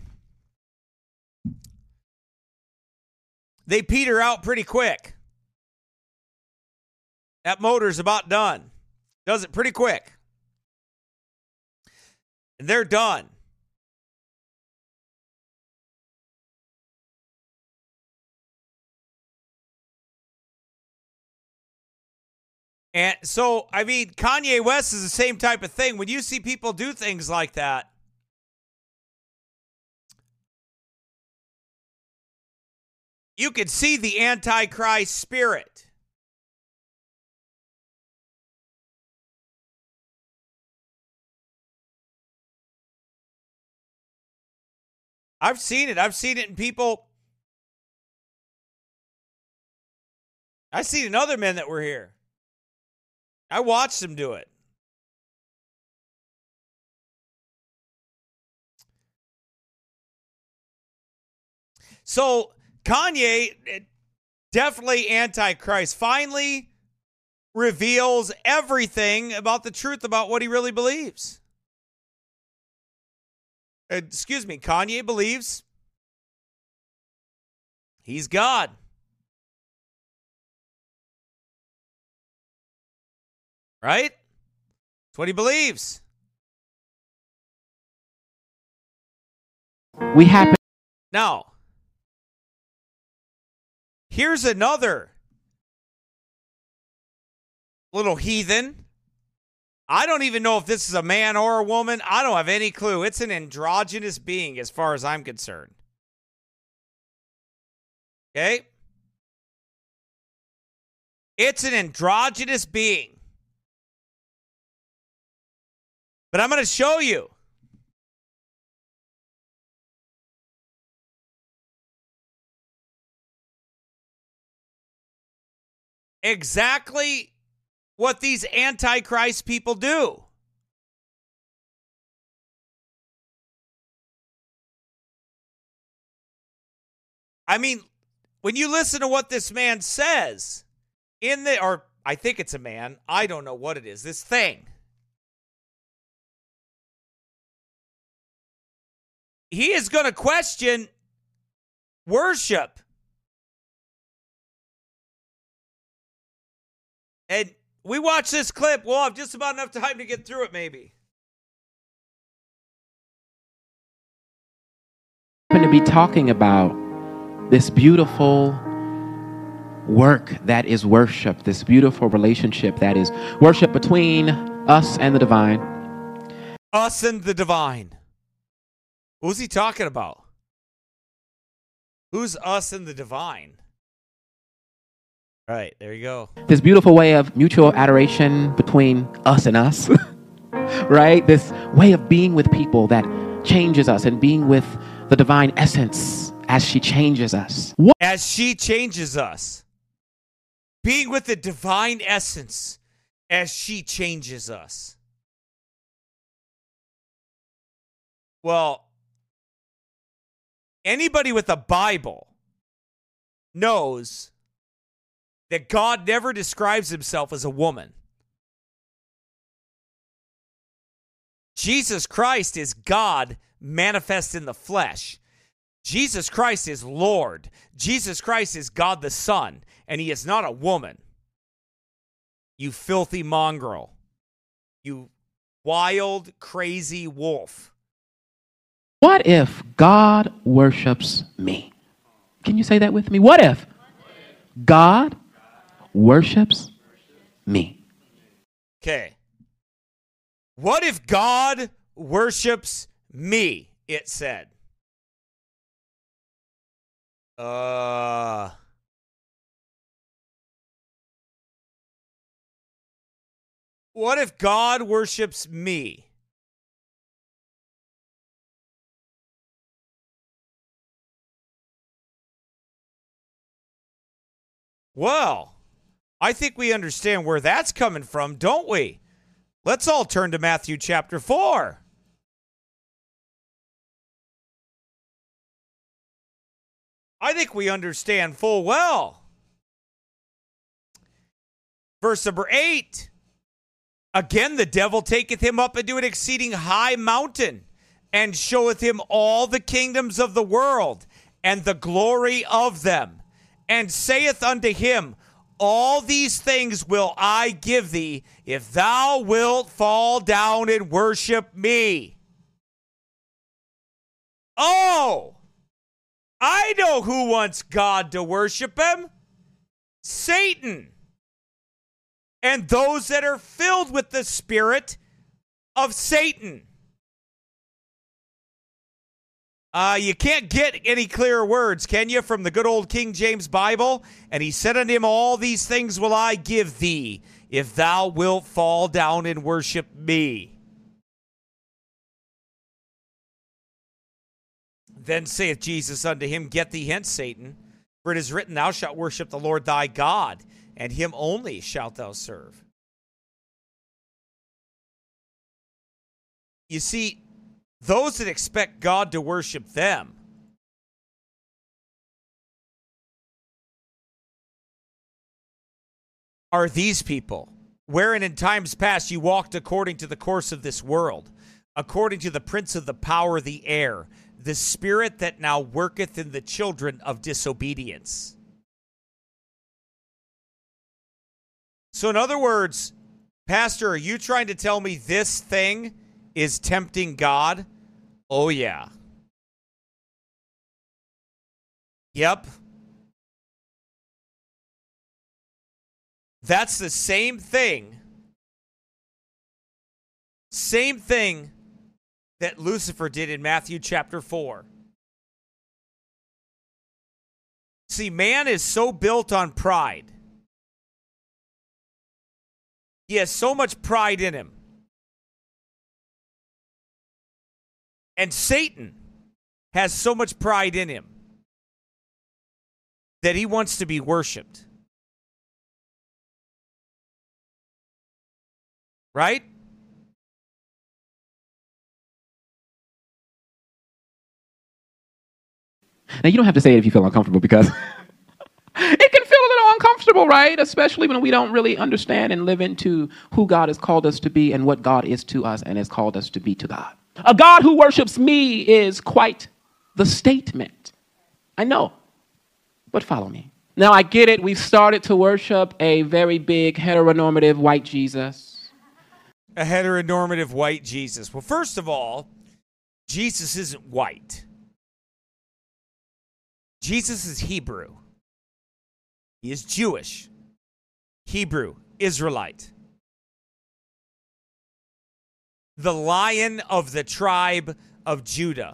they peter out pretty quick. That motor's about done. Does it pretty quick. And they're done. And so, I mean, Kanye West is the same type of thing. When you see people do things like that, you can see the Antichrist spirit. I've seen it. I've seen it in people. I've seen it in other men that were here. I watched them do it. So Kanye, definitely Antichrist, finally reveals everything about the truth about what he really believes. Excuse me, Kanye believes he's God. Right? That's what he believes. We happen. Now, here's another little heathen. I don't even know if this is a man or a woman. I don't have any clue. It's an androgynous being as far as I'm concerned. Okay? It's an androgynous being. But I'm going to show you. Exactly what these Antichrist people do. I mean, when you listen to what this man says or I think it's a man, I don't know what it is, this thing. He is going to question worship. And we watch this clip. We'll have just about enough time to get through it, maybe. I'm going to be talking about this beautiful work that is worship, this beautiful relationship that is worship between us and the divine. Us and the divine. Who's he talking about? Who's us and the divine? All right, there you go. This beautiful way of mutual adoration between us and us, right? This way of being with people that changes us and being with the divine essence as she changes us. As she changes us. Being with the divine essence as she changes us. Well, anybody with a Bible knows that God never describes himself as a woman. Jesus Christ is God manifest in the flesh. Jesus Christ is Lord. Jesus Christ is God the Son, and he is not a woman. You filthy mongrel. You wild, crazy wolf. What if God worships me? Can you say that with me? What if God worships me? Okay. What if God worships me? It said. What if God worships me? Well, I think we understand where that's coming from, don't we? Let's all turn to Matthew chapter 4. I think we understand full well. Verse number 8. Again, the devil taketh him up into an exceeding high mountain, and showeth him all the kingdoms of the world, and the glory of them, and saith unto him, all these things will I give thee, if thou wilt fall down and worship me. Oh! I know who wants God to worship him. Satan. And those that are filled with the spirit of Satan. You can't get any clearer words, can you, from the good old King James Bible? And he said unto him, all these things will I give thee, if thou wilt fall down and worship me. Then saith Jesus unto him, get thee hence, Satan, for it is written, thou shalt worship the Lord thy God, and him only shalt thou serve. You see, those that expect God to worship them are these people, wherein in times past you walked according to the course of this world, according to the prince of the power of the air, the spirit that now worketh in the children of disobedience. So in other words, Pastor, are you trying to tell me this thing is tempting God? Oh, yeah. Yep. That's the same thing. Same thing that Lucifer did in Matthew chapter 4. See, man is so built on pride. He has so much pride in him. And Satan has so much pride in him that he wants to be worshiped. Right? Now, you don't have to say it if you feel uncomfortable, because it can feel a little uncomfortable, right? Especially when we don't really understand and live into who God has called us to be and what God is to us and has called us to be to God. A God who worships me is quite the statement. I know, but follow me. Now, I get it. We've started to worship a very big heteronormative white Jesus. A heteronormative white Jesus. Well, first of all, Jesus isn't white. Jesus is Hebrew. He is Jewish, Hebrew, Israelite. The Lion of the tribe of Judah.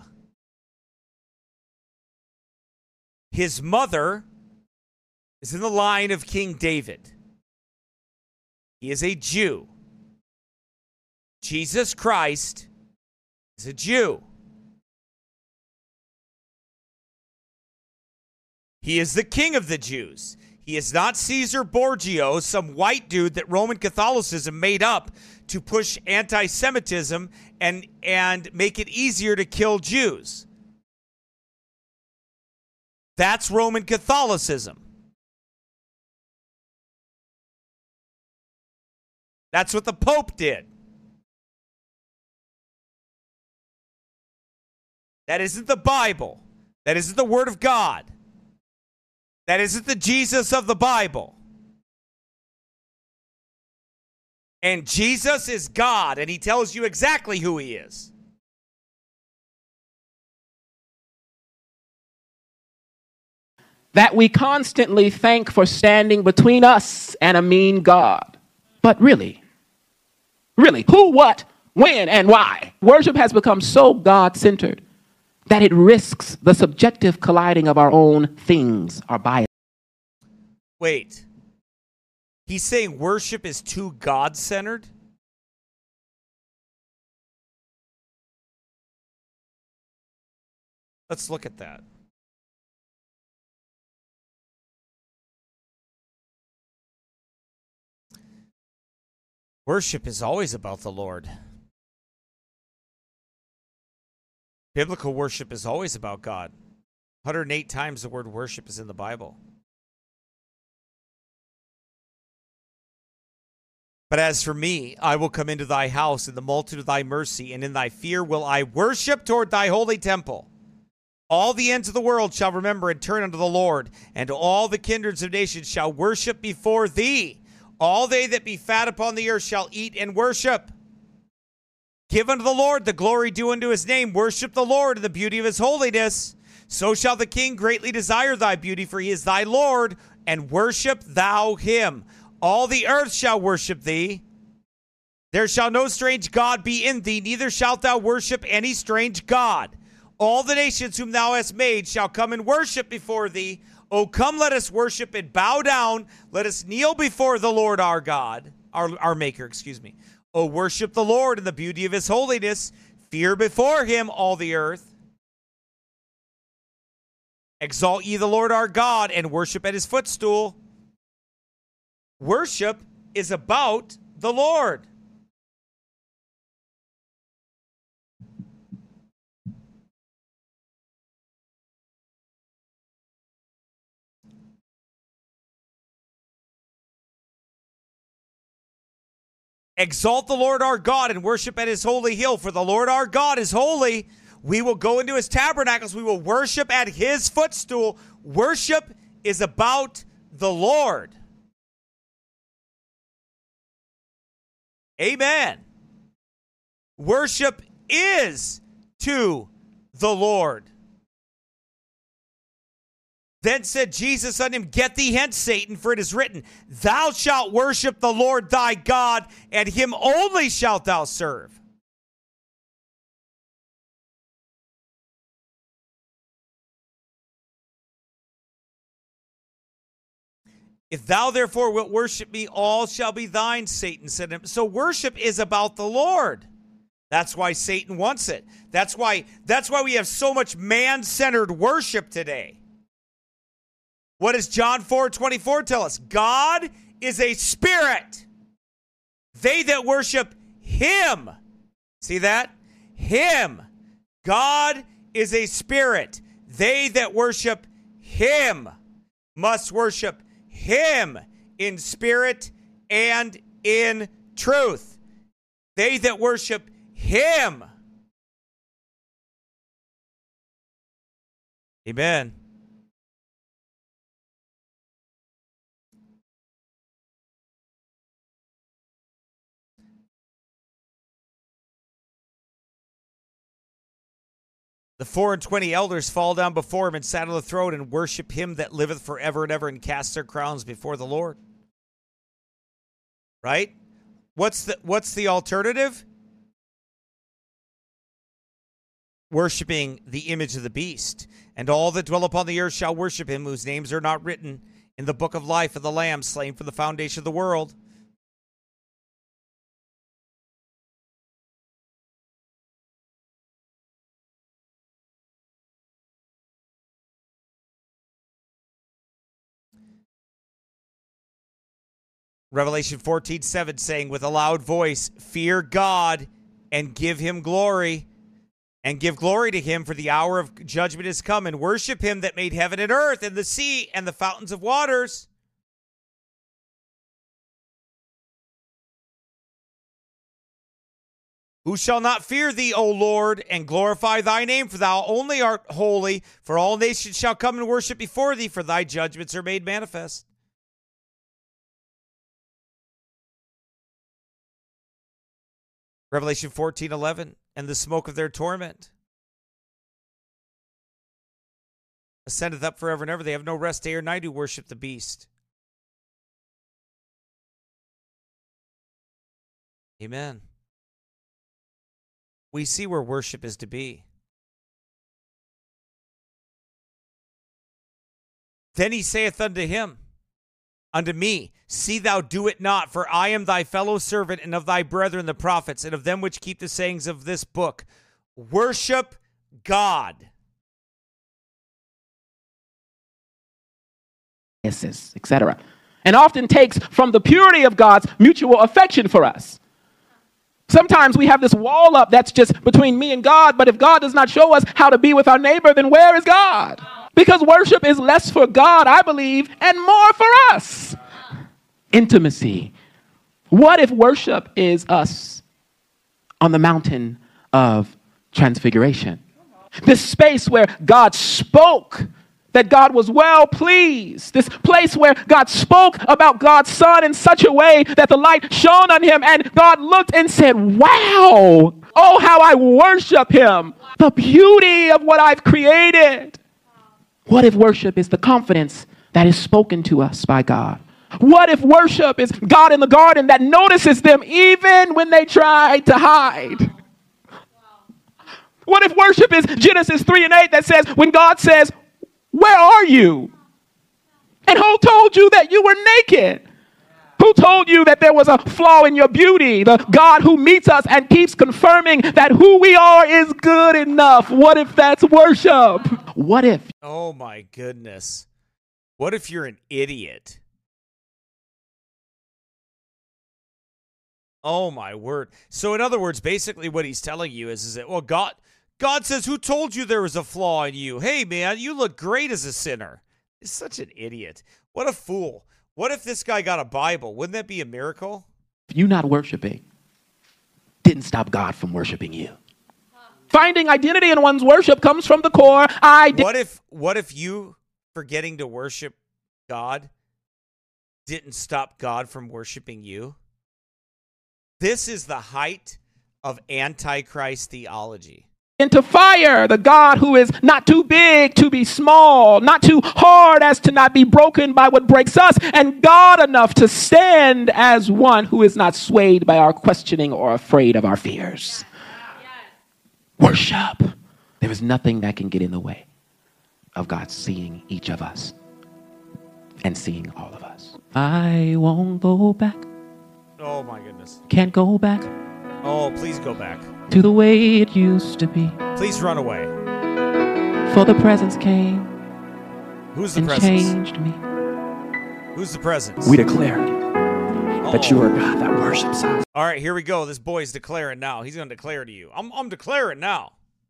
His mother is in the line of King David. He is a Jew. Jesus Christ is a Jew. He is the king of the Jews. He is not Caesar Borgia, some white dude that Roman Catholicism made up to push anti-Semitism and make it easier to kill Jews. That's Roman Catholicism. That's what the Pope did. That isn't the Bible. That isn't the Word of God. That isn't the Jesus of the Bible. And Jesus is God, and he tells you exactly who he is. That we constantly thank for standing between us and a mean God. But really, who, what, when, and why? Worship has become so God-centered that it risks the subjective colliding of our own things, our bias. Wait. He's saying worship is too God-centered? Let's look at that. Worship is always about the Lord. Biblical worship is always about God. 108 times the word worship is in the Bible. But as for me, I will come into thy house in the multitude of thy mercy, and in thy fear will I worship toward thy holy temple. All the ends of the world shall remember and turn unto the Lord, and all the kindreds of nations shall worship before thee. All they that be fat upon the earth shall eat and worship. Give unto the Lord the glory due unto his name. Worship the Lord in the beauty of his holiness. So shall the king greatly desire thy beauty, for he is thy Lord, and worship thou him. All the earth shall worship thee. There shall no strange God be in thee, neither shalt thou worship any strange God. All the nations whom thou hast made shall come and worship before thee. O come, let us worship and bow down. Let us kneel before the Lord our God, our Maker, O worship the Lord in the beauty of his holiness. Fear before him all the earth. Exalt ye the Lord our God, and worship at his footstool. Worship is about the Lord. Exalt the Lord our God and worship at his holy hill, for the Lord our God is holy. We will go into his tabernacles. We will worship at his footstool. Worship is about the Lord. Amen. Worship is to the Lord. Then said Jesus unto him, Get thee hence, Satan, for it is written, Thou shalt worship the Lord thy God, and him only shalt thou serve. If thou therefore wilt worship me, all shall be thine, Satan said to him. So worship is about the Lord. That's why Satan wants it. That's why we have so much man-centered worship today. What does John 4:24 tell us? God is a spirit. They that worship him. See that? Him. God is a spirit. They that worship him must worship him in spirit and in truth. They that worship him. Amen. The 24 elders fall down before him and sat on the throne and worship him that liveth forever and ever and cast their crowns before the Lord. Right? What's the alternative? Worshiping the image of the beast. And all that dwell upon the earth shall worship him, whose names are not written in the book of life of the Lamb slain from the foundation of the world. Revelation 14:7 saying with a loud voice, Fear God and give him glory, and give glory to him, for the hour of judgment is come, and worship him that made heaven and earth and the sea and the fountains of waters. Who shall not fear thee, O Lord, and glorify thy name, for thou only art holy, for all nations shall come and worship before thee, for thy judgments are made manifest. Revelation 14:11, and the smoke of their torment ascendeth up forever and ever. They have no rest day or night who worship the beast. Amen. We see where worship is to be. Then he saith unto him, unto me, see thou do it not, for I am thy fellow servant and of thy brethren the prophets, and of them which keep the sayings of this book. Worship God. Etc. And often takes from the purity of God's mutual affection for us. Sometimes we have this wall up that's just between me and God, but if God does not show us how to be with our neighbor, then where is God? Because worship is less for God, I believe, and more for us. Intimacy. What if worship is us on the mountain of transfiguration? This space where God spoke that God was well pleased. This place where God spoke about God's Son in such a way that the light shone on him and God looked and said, wow, oh, how I worship him. The beauty of what I've created. What if worship is the confidence that is spoken to us by God? What if worship is God in the garden that notices them even when they try to hide? What if worship is Genesis 3:8 that says, when God says, where are you? And who told you that you were naked? Who told you that there was a flaw in your beauty? The God who meets us and keeps confirming that who we are is good enough. What if that's worship? What if? Oh my goodness. What if you're an idiot? Oh my word. So in other words, basically what he's telling you is that, well, God says, who told you there was a flaw in you? Hey, man, you look great as a sinner. He's such an idiot. What a fool. What if this guy got a Bible? Wouldn't that be a miracle? You not worshiping didn't stop God from worshiping you. Finding identity in one's worship comes from the core. What if you forgetting to worship God didn't stop God from worshiping you? This is the height of Antichrist theology. into fire, the God who is not too big to be small, not too hard as to not be broken by what breaks us, and God enough to stand as one who is not swayed by our questioning or afraid of our fears. Worship. There is nothing that can get in the way of God seeing each of us and seeing all of us. I won't go back. Oh my goodness. Can't go back Oh, please go back. to the way it used to be. Please run away. For the presence came Who's the and presence? changed me. Who's the presence? We declare that you Uh-oh. are God that worships us. All right, here we go. This boy's declaring now. He's going to declare to you. I'm declaring now.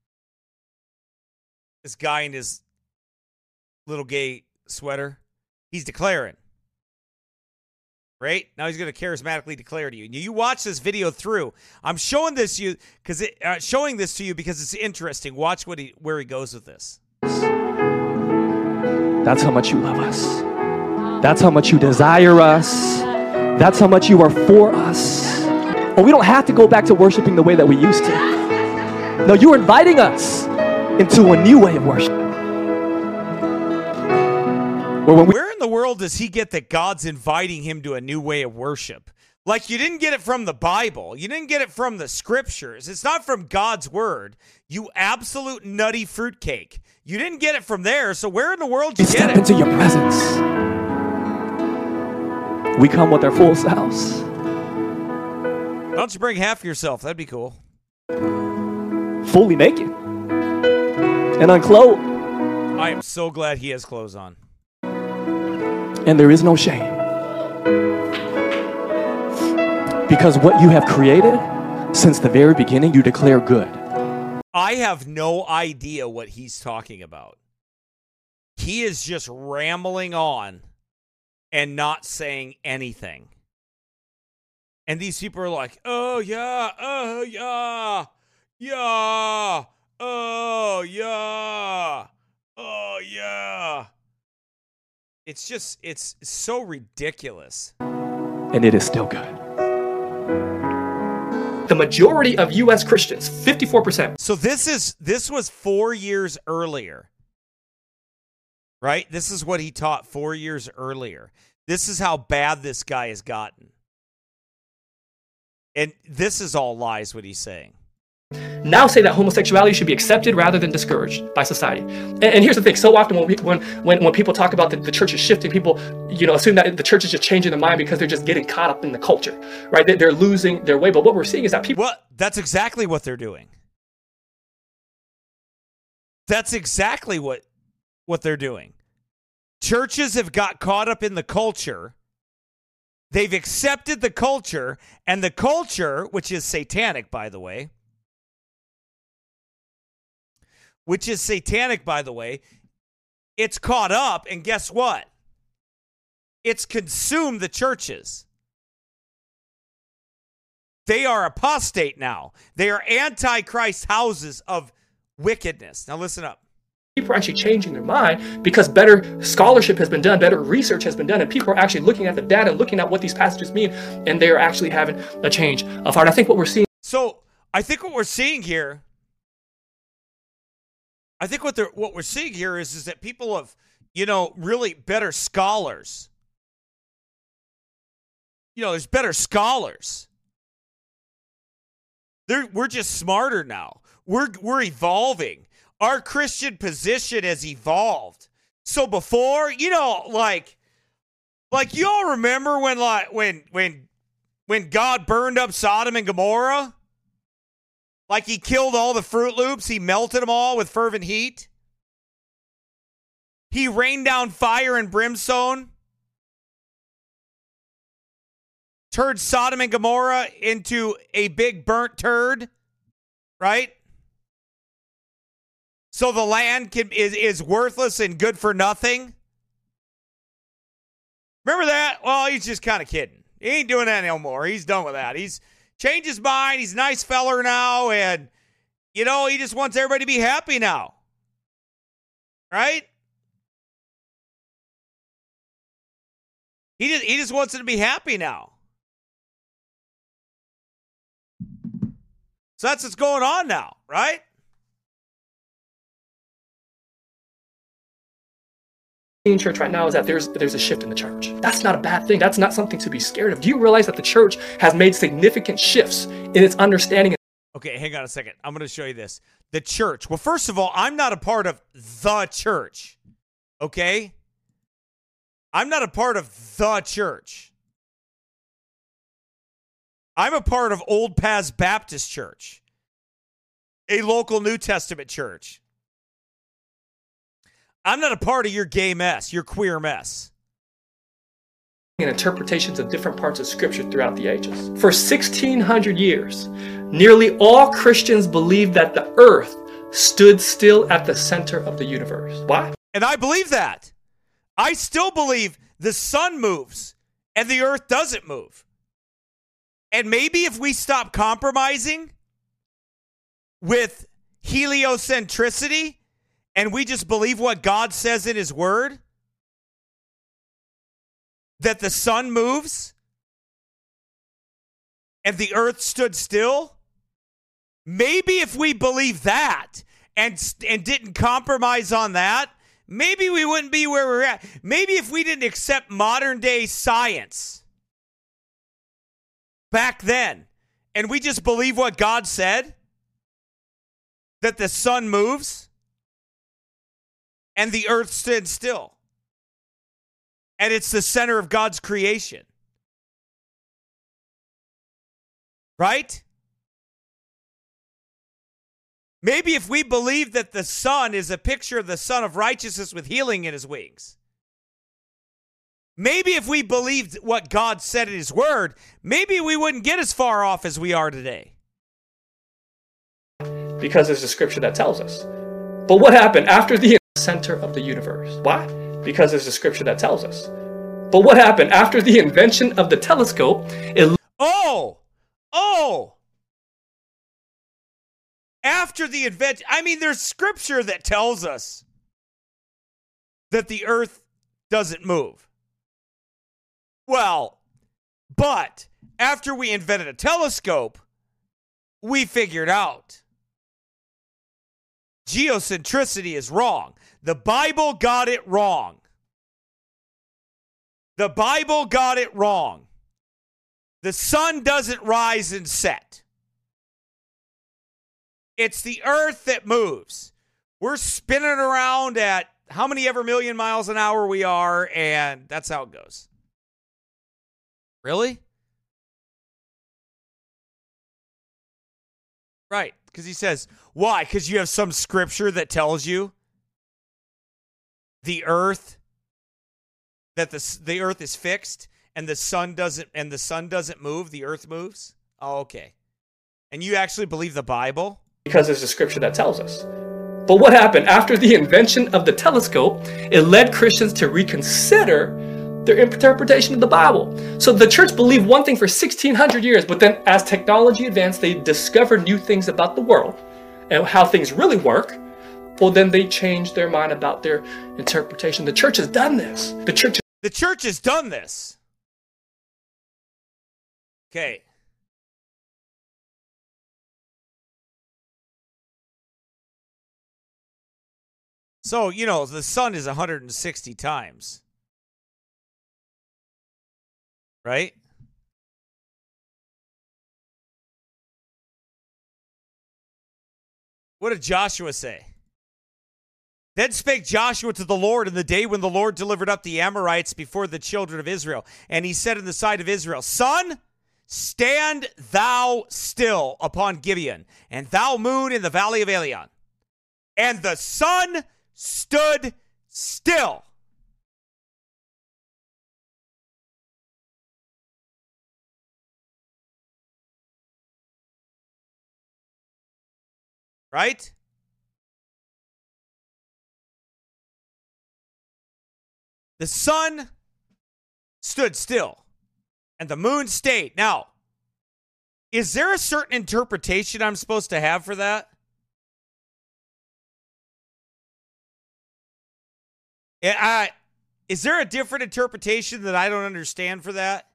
This guy in his little gay sweater, he's declaring. Right? Now he's going to charismatically declare to you. You watch this video through. I'm showing this to you because it's interesting. Watch where he goes with this. That's how much you love us. That's how much you desire us. That's how much you are for us. Well, we don't have to go back to worshiping the way that we used to. No, you're inviting us into a new way of worship. Where in the world does he get that God's inviting him to a new way of worship? Like, you didn't get it from the Bible. You didn't get it from the scriptures. It's not from God's word. You absolute nutty fruitcake. You didn't get it from there, so where in the world did you get Step it? into your presence. We come with our full selves. Why don't you bring half of yourself? That'd be cool. Fully naked. And unclothed. I am so glad he has clothes on. And there is no shame. Because what you have created, since the very beginning, you declare good. I have no idea what he's talking about. He is just rambling on and not saying anything. And these people are like, oh, yeah, oh, yeah, yeah, oh, yeah, oh, yeah. It's so ridiculous. And it is still good. The majority of U.S. Christians, 54%. So this was 4 years earlier, right? This is what he taught 4 years earlier. This is how bad this guy has gotten. And this is all lies, what he's saying. Now say that homosexuality should be accepted rather than discouraged by society. And here's the thing: so often when people talk about the church is shifting, people assume that the church is just changing their mind because they're just getting caught up in the culture, right? They're losing their way. But what we're seeing is that people. Well, that's exactly what they're doing. That's exactly what they're doing. Churches have got caught up in the culture. They've accepted the culture, and the culture, which is satanic, by the way, it's caught up, and guess what? It's consumed the churches. They are apostate now. They are antichrist houses of wickedness. Now listen up. People are actually changing their mind because better scholarship has been done, better research has been done, and people are actually looking at the data, looking at what these passages mean, and they are actually having a change of heart. I think what we're seeing here. I think what we're seeing here is that people have, really better scholars. There's better scholars. We're just smarter now. We're evolving. Our Christian position has evolved. So before, like you all remember when God burned up Sodom and Gomorrah? Like he killed all the Fruit Loops. He melted them all with fervent heat. He rained down fire and brimstone. Turned Sodom and Gomorrah into a big burnt turd. Right? So the land is worthless and good for nothing. Remember that? Well, he's just kind of kidding. He ain't doing that no more. He's done with that. He's changed his mind. He's a nice feller now. And, he just wants everybody to be happy now. Right? He just wants them to be happy now. So that's what's going on now, right? in church right now is that there's a shift in the church. That's not a bad thing. That's not something to be scared of. Do you realize that the church has made significant shifts in its understanding? Okay, hang on a second. I'm going to show you this. The church. Well, first of all, I'm not a part of the church. Okay? I'm not a part of the church. I'm a part of Old Paths Baptist Church, a local New Testament church. I'm not a part of your gay mess, your queer mess. And interpretations of different parts of Scripture throughout the ages. For 1,600 years, nearly all Christians believed that the earth stood still at the center of the universe. Why? And I believe that. I still believe the sun moves and the earth doesn't move. And maybe if we stop compromising with heliocentricity and we just believe what God says in his word, that the sun moves and the earth stood still, maybe if we believe that and didn't compromise on that, maybe we wouldn't be where we're at. Maybe if we didn't accept modern day science back then and we just believe what God said, that the sun moves and the earth stood still. And it's the center of God's creation. Right? Maybe if we believe that the sun is a picture of the Son of Righteousness with healing in his wings. Maybe if we believed what God said in his word, maybe we wouldn't get as far off as we are today. Because there's a scripture that tells us. But what happened after the center of the universe? Why? Because there's a scripture that tells us. But what happened after the invention of the telescope? After the invention, there's scripture that tells us that the earth doesn't move. Well, but after we invented a telescope, we figured out geocentricity is wrong. The Bible got it wrong. The Bible got it wrong. The sun doesn't rise and set. It's the earth that moves. We're spinning around at how many ever million miles an hour we are, and that's how it goes. Really? Right, because he says, why? Because you have some scripture that tells you the earth, that the earth is fixed and the sun doesn't move, the earth moves? Oh, okay. And you actually believe the Bible? Because there's a scripture that tells us. But what happened after the invention of the telescope? It led Christians to reconsider their interpretation of the Bible. So the church believed one thing for 1,600 years, but then as technology advanced, they discovered new things about the world and how things really work. Well, then they changed their mind about their interpretation. The church has done this. The church has done this. Okay. So, the sun is 160 times. Right? What did Joshua say? Then spake Joshua to the Lord in the day when the Lord delivered up the Amorites before the children of Israel. And he said in the sight of Israel, Sun, stand thou still upon Gibeon, and thou moon in the valley of Elion. And the sun stood still. Right? The sun stood still and the moon stayed. Now, is there a certain interpretation I'm supposed to have for that? Is there a different interpretation that I don't understand for that?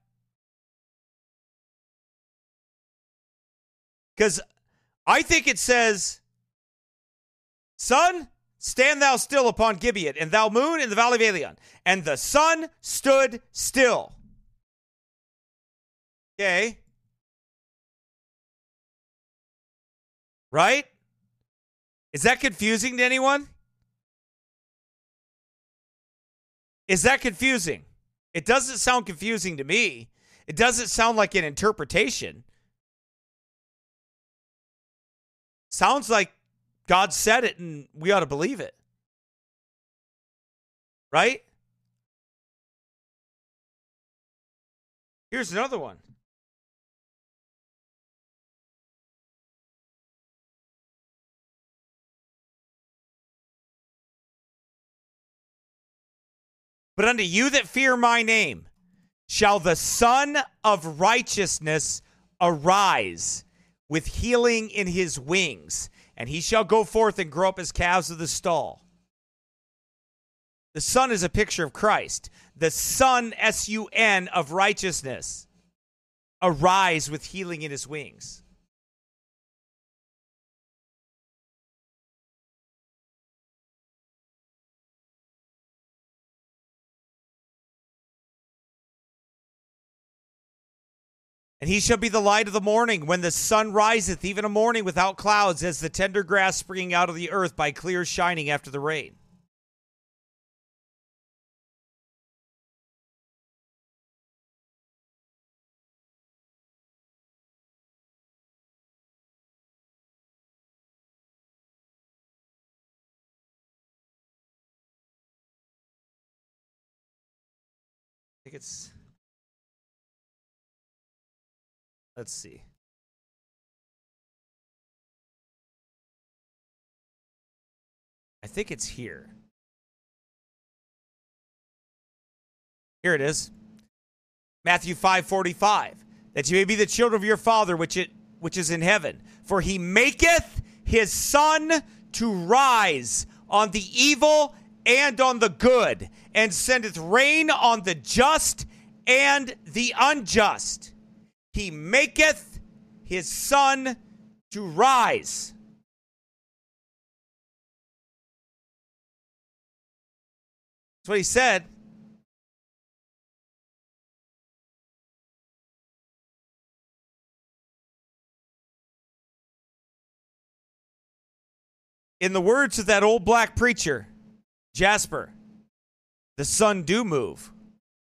Because I think it says, sun, stand thou still upon Gibeon, and thou moon in the valley of Elion. And the sun stood still. Okay. Right? Is that confusing to anyone? Is that confusing? It doesn't sound confusing to me. It doesn't sound like an interpretation. Sounds like God said it and we ought to believe it. Right? Here's another one. But unto you that fear my name shall the Son of Righteousness arise with healing in his wings, and he shall go forth and grow up as calves of the stall. The Son is a picture of Christ. The Son, S-U-N, of righteousness, arise with healing in his wings. And he shall be the light of the morning, when the sun riseth, even a morning without clouds, as the tender grass springing out of the earth by clear shining after the rain. I think it's... Let's see. I think it's here. Here it is. Matthew 5:45. That you may be the children of your Father which is in heaven. For he maketh his sun to rise on the evil and on the good, and sendeth rain on the just and the unjust. He maketh his sun to rise. That's what he said. In the words of that old black preacher, Jasper, the sun do move.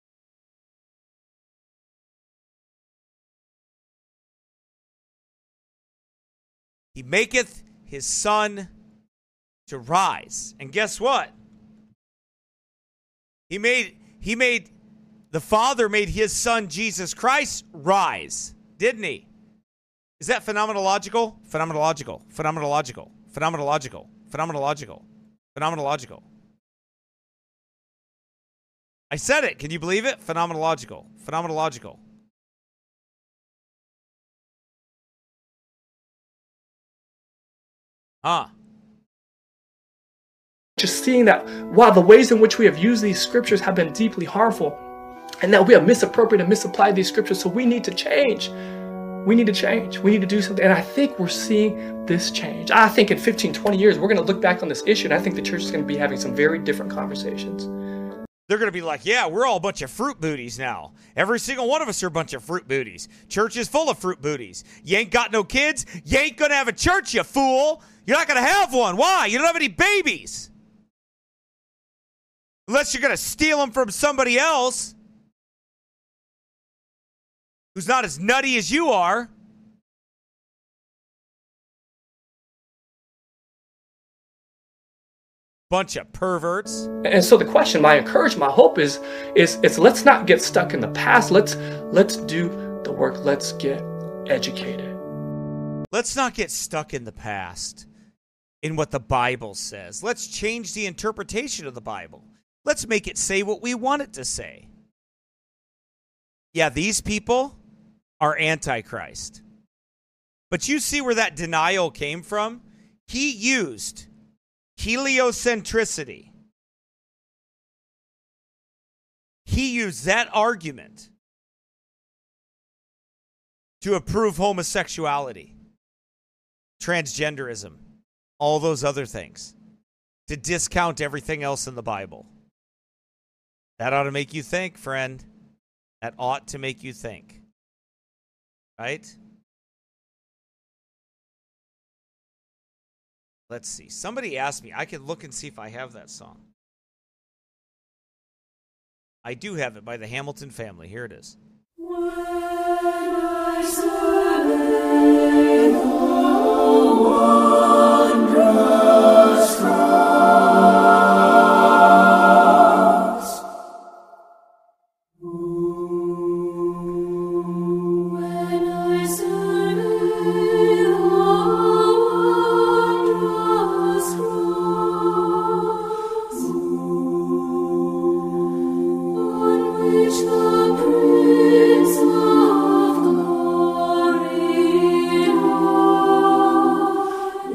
He maketh his sun to rise. And guess what? The Father made his son, Jesus Christ, rise. Didn't he? Is that phenomenological? Phenomenological. Phenomenological. Phenomenological. Phenomenological. Phenomenological. I said it. Can you believe it? Phenomenological. Phenomenological. Just seeing that, wow, the ways in which we have used these scriptures have been deeply harmful, and that we have misappropriated and misapplied these scriptures. So we need to change. We need to change. We need to do something. And I think we're seeing this change. I think in 15, 20 years, we're going to look back on this issue, and I think the church is going to be having some very different conversations. They're going to be like, yeah, we're all a bunch of fruit booties now. Every single one of us are a bunch of fruit booties. Church is full of fruit booties. You ain't got no kids. You ain't going to have a church, you fool. You're not going to have one. Why? You don't have any babies. Unless you're going to steal them from somebody else who's not as nutty as you are. Bunch of perverts. And so the question, my encouragement, my hope is let's not get stuck in the past. Let's do the work. Let's get educated. Let's not get stuck in the past, in what the Bible says. Let's change the interpretation of the Bible. Let's make it say what we want it to say. Yeah, these people are Antichrist. But you see where that denial came from? He used heliocentricity. He used that argument to approve homosexuality, transgenderism, all those other things, to discount everything else in the Bible. That ought to make you think, friend. That ought to make you think. Right? Let's see. Somebody asked me. I can look and see if I have that song. I do have it by the Hamilton Family. Here it is. When I survey the wondrous cross, when I survey the wondrous cross, on which the Prince of Glory died,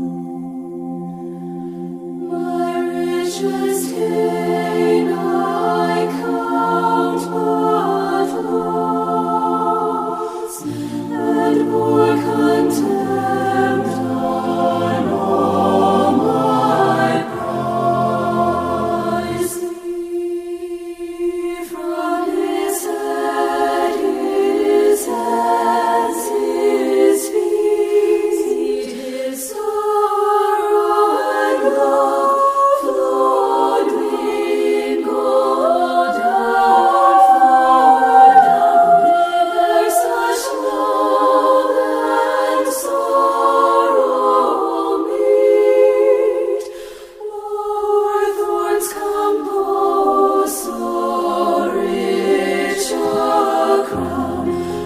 my richest gain I count but loss, and more contempt on all my prize. From his head, his hands, his feet, his sorrow and love flowed mingled down for down. There's such love and sorrow meet, o'er thorns compose so rich a crown.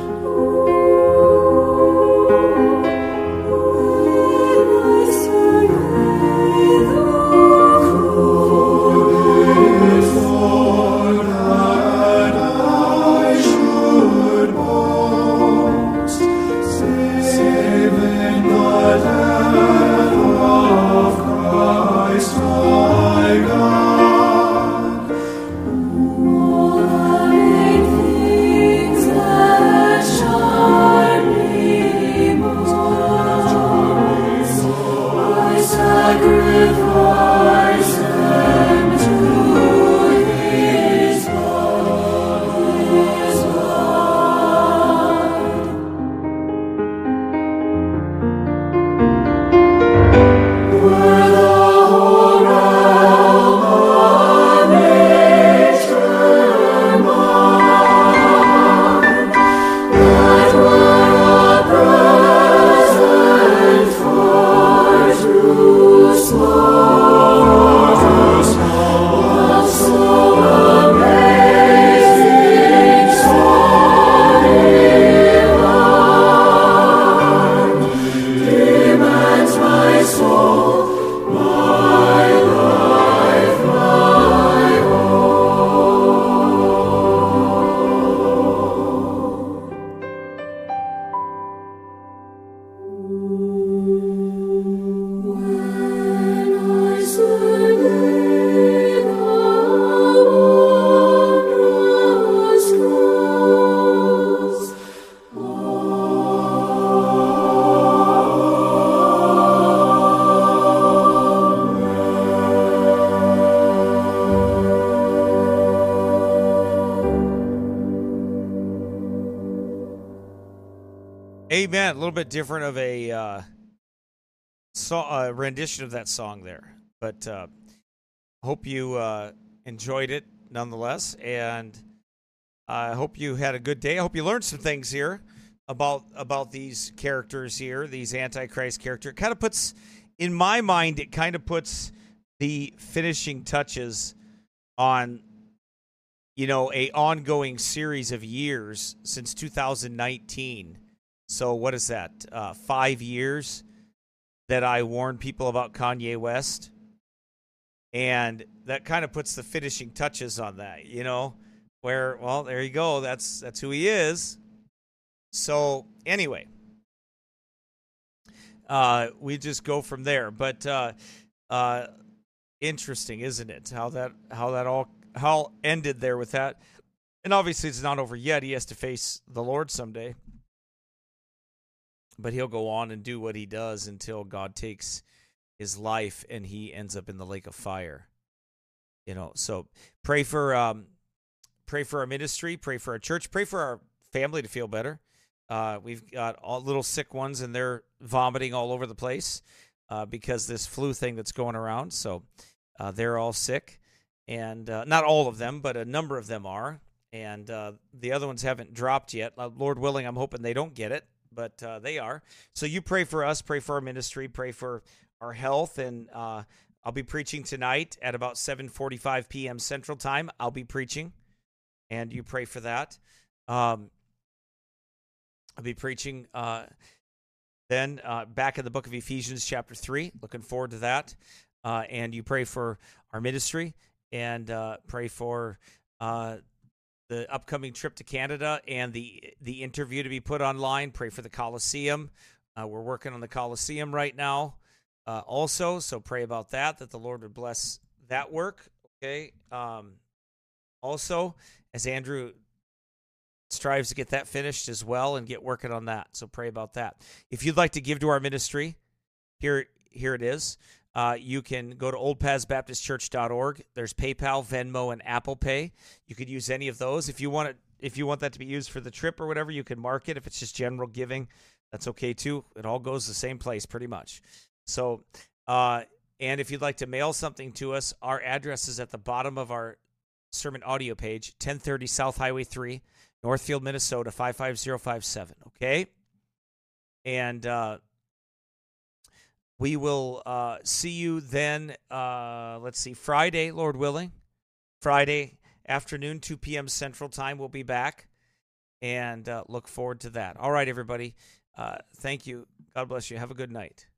When I survey the Lord, that I should boast, save in the death of Christ my God. All loving things that charm me most, I sacrifice them to his blood. Were the whole realm of nature mine, that were a present for true sorrows, of so amazing, so divine, demands my soul, my life, my when I survey the wondrous cross, Amen. A little bit different of a rendition of that song there. But hope you enjoyed it nonetheless. And I hope you had a good day. I hope you learned some things here about these characters here, these Antichrist characters. It kind of puts, in my mind, it kind of puts the finishing touches on, you know, a ongoing series of years since 2019. So what is that? 5 years that I warned people about Kanye West. And that kind of puts the finishing touches on that, you know, where, well, there you go. That's who he is. So anyway, we just go from there. But interesting, isn't it? How ended there with that. And obviously it's not over yet. He has to face the Lord someday. But he'll go on and do what he does until God takes his life and he ends up in the lake of fire. So pray for our ministry, pray for our church, pray for our family to feel better. We've got all little sick ones, and they're vomiting all over the place because this flu thing that's going around. So they're all sick, and not all of them, but a number of them are. And the other ones haven't dropped yet. Lord willing, I'm hoping they don't get it, but they are. So you pray for us, pray for our ministry, pray for our health, and I'll be preaching tonight at about 7:45 p.m. Central Time. I'll be preaching, and you pray for that. I'll be preaching then back in the book of Ephesians chapter 3. Looking forward to that. And you pray for our ministry and pray for the upcoming trip to Canada and the interview to be put online. Pray for the Coliseum. We're working on the Coliseum right now also, so pray about that the Lord would bless that work. Okay. Also, as Andrew strives to get that finished as well and get working on that, so pray about that. If you'd like to give to our ministry, here it is. You can go to oldpathsbaptistchurch.org. There's PayPal, Venmo, and Apple Pay. You could use any of those. If you want that to be used for the trip or whatever, you can mark it. If it's just general giving, that's okay too. It all goes the same place pretty much. So, and if you'd like to mail something to us, our address is at the bottom of our sermon audio page, 1030 South Highway 3, Northfield, Minnesota, 55057. Okay? And we will see you then, Friday, Lord willing. Friday afternoon, 2 p.m. Central Time, we'll be back. And look forward to that. All right, everybody. Thank you. God bless you. Have a good night.